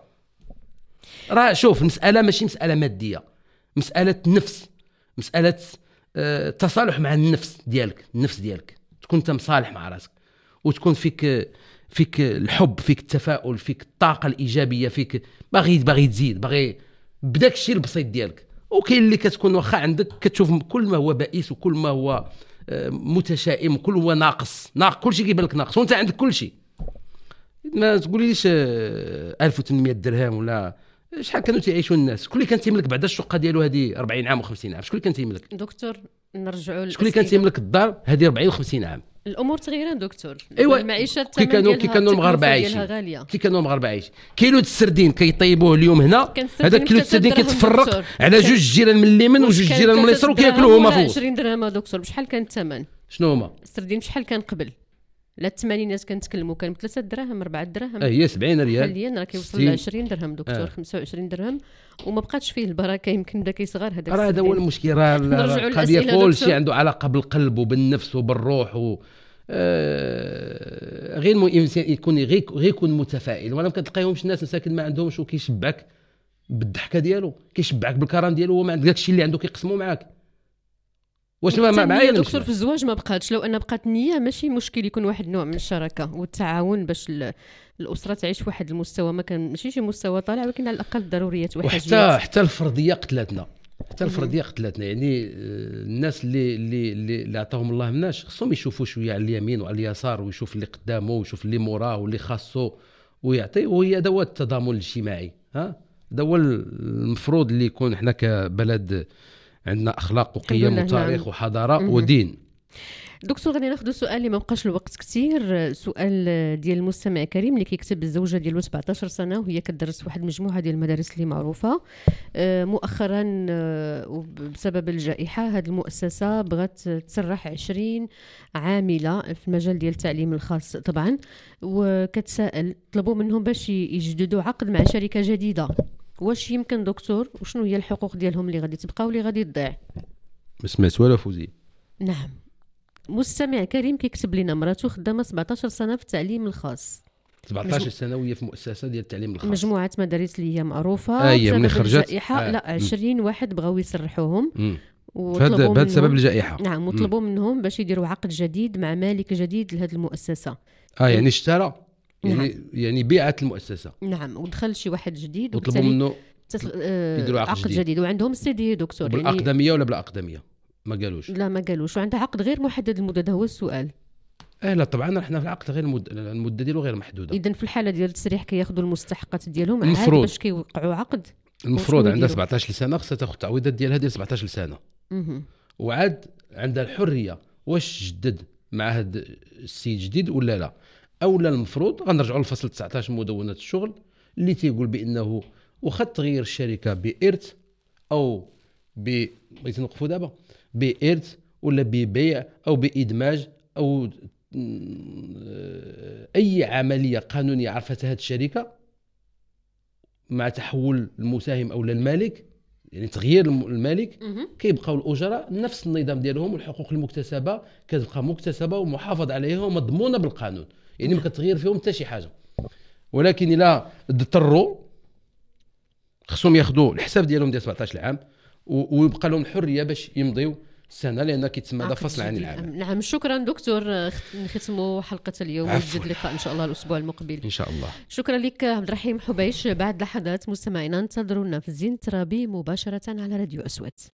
راه شوف المساله ماشي مساله ماديه، مساله نفس، مساله أه تصالح مع النفس ديالك. النفس ديالك تكون انت مصالح مع راسك، وتكون فيك فيك الحب، فيك التفاؤل، فيك الطاقه الايجابيه، فيك باغي باغي تزيد، باغي بداك الشيء البسيط ديالك. وكاين اللي كتكون واخا عندك كتشوف كل ما هو بائس وكل ما هو متشائم وكل هو ناقص ناقص كل شيء كيبان لك ناقص وانت عندك كل شيء. ما تقوليليش ألف وثمانمئة درهم ولا شحال كانوا تيعيشوا الناس. شكون اللي كان تيملك بعد الشقه ديالو هذه أربعين عام و50 عام؟ شكون اللي كان تيملك دكتور؟ نرجعوا شكون اللي كان تيملك الدار هذه أربعين و50 عام؟ الامور تغيران دكتور. ايوا المعيشه كي كانوا كي كانوا المغاربه عايشين كي كانوا المغاربه عايشين كيلو السردين كيطيبوه اليوم هنا، هذاك كيلو السردين كيتفرق على جوج جيران من اليمين وجوج جيران من اليسار وكياكلوه هما فوق. عشرين درهم دكتور. بشحال كان الثمن؟ شنو هما السردين بشحال كان قبل؟ لا الثمانينات كنتكلموا كان ثلاثة دراهم أربعة دراهم، اه هي سبعين ريال. حاليا راه كيوصل ل عشرين درهم دكتور، آه. خمسة وعشرين درهم، وما بقاتش فيه البركه. يمكن بدا كيصغر هذاك. راه هذا هو المشكل، راه القضيه كلشي عنده علاقه بالقلب وبالنفس وبالروح و آه غير الانسان يكون غير يكون متفائل. وانا ما كتلقايهمش الناس مساكن ما عندهمش وكيشبعك بالضحكه ديالو، كيشبعك بالكرم ديالو، وما عندك داكشي اللي عنده كيقسموا معاك. واش ما معايا دكتور في الزواج ما بقاتش؟ لو ان بقات النيه ماشي مشكل، يكون واحد النوع من الشراكه والتعاون باش الاسره تعيش واحد المستوى، ما كان ماشي شي مستوى طالع ولكن على الاقل الضروريات وحاجيات. وحتى حتى الفرضيه قتلتنا، حتى الفرضيه قتلتنا. يعني الناس اللي اللي اللي عطاهم الله مناش خصهم يشوفوا شويه على اليمين وعلى اليسار، ويشوف اللي قدامه ويشوف اللي موراه واللي خاصو ويعطي. وهي هذا هو التضامن الاجتماعي، ها هذا هو المفروض اللي يكون احنا كبلد عندنا اخلاق وقيم وتاريخ وحضاره مم. ودين. دكتور غادي ناخذ سؤال اللي ما بقاش الوقت كثير، سؤال ديال المستمع كريم اللي كيكتب الزوجه ديالو سبعطاش سنه وهي كتدرس واحد المجموعه ديال المدارس اللي معروفه. مؤخرا بسبب الجائحه هذه المؤسسه بغات تسرح عشرين عامله في المجال ديال التعليم الخاص طبعا، وكتسائل طلبوا منهم باش يجددوا عقد مع شركه جديده. واش يمكن دكتور؟ وشنو هي الحقوق ديالهم اللي غادي تبقى واللي غادي تضيع؟ ما سمعت ولا فوزي. نعم مستمع كريم كيكتب لنا مراته خدامه سبعطاش سنه في التعليم الخاص، سبعطاش سنويه في مؤسسه ديال التعليم الخاص، مجموعه مدارس اللي هي معروفه. آه هي من خرجت الجائحه آه. لا عشرين واحد بغاو يسرحوهم بهذا بهذا سبب الجائحه. نعم وطلبوا منهم باش يديروا عقد جديد مع مالك جديد لهذه المؤسسه. اه يعني اشترى يعني نعم. يعني بيعت المؤسسه. نعم ودخل شي واحد جديد وطلبوا منه تسل... آه يديروا عقد, عقد جديد. جديد وعندهم سي دي دكتور يعني بالاقدميه ولا بلا اقدميه ما قالوش. لا ما قالوش وعنده عقد غير محدد المده. هذا هو السؤال. اه لا طبعا احنا في العقد غير المد... المده ديالو غير محدوده. اذا في الحاله ديال التسريح كياخذوا المستحقات ديالهم عاد باش كيوقعوا عقد. المفروض عندها سبعطاش سنه خصها تاخذ التعويضات ديالها ديال سبعطاش سنه. اها وعاد عندها الحريه واش جدد مع هذا السيد جديد ولا لا. اولا المفروض غنرجعوا للفصل تسعطاش من مدونه الشغل اللي تيقول بانه واخا تغيير الشركه بإرث او ب بغيتي نوقفوا دابا بإرث ولا ببيع او بادماج او اي عمليه قانونيه عرفتها هذه الشركه مع تحول المساهم او المالك يعني تغيير المالك كيبقاو الاجراء نفس النظام ديالهم والحقوق المكتسبه كتبقى مكتسبه ومحافظ عليها ومضمونه بالقانون يعني ما كتغير فيهم حتى شي حاجه. ولكن الا اضطروا خصهم ياخذوا الحساب ديالهم ديال سبعطاش عام ويبقى لهم الحريه باش يمضيو سنه لان كيتسمى هذا فصل عن العمل. نعم شكرا دكتور. نختموا حلقه اليوم ونجد اللقاء ان شاء الله الاسبوع المقبل ان شاء الله. شكرا لك عبد الرحيم حبيش. بعد لحظات مستمعينا انتظرونا في زين ترابي مباشره على راديو أصوات.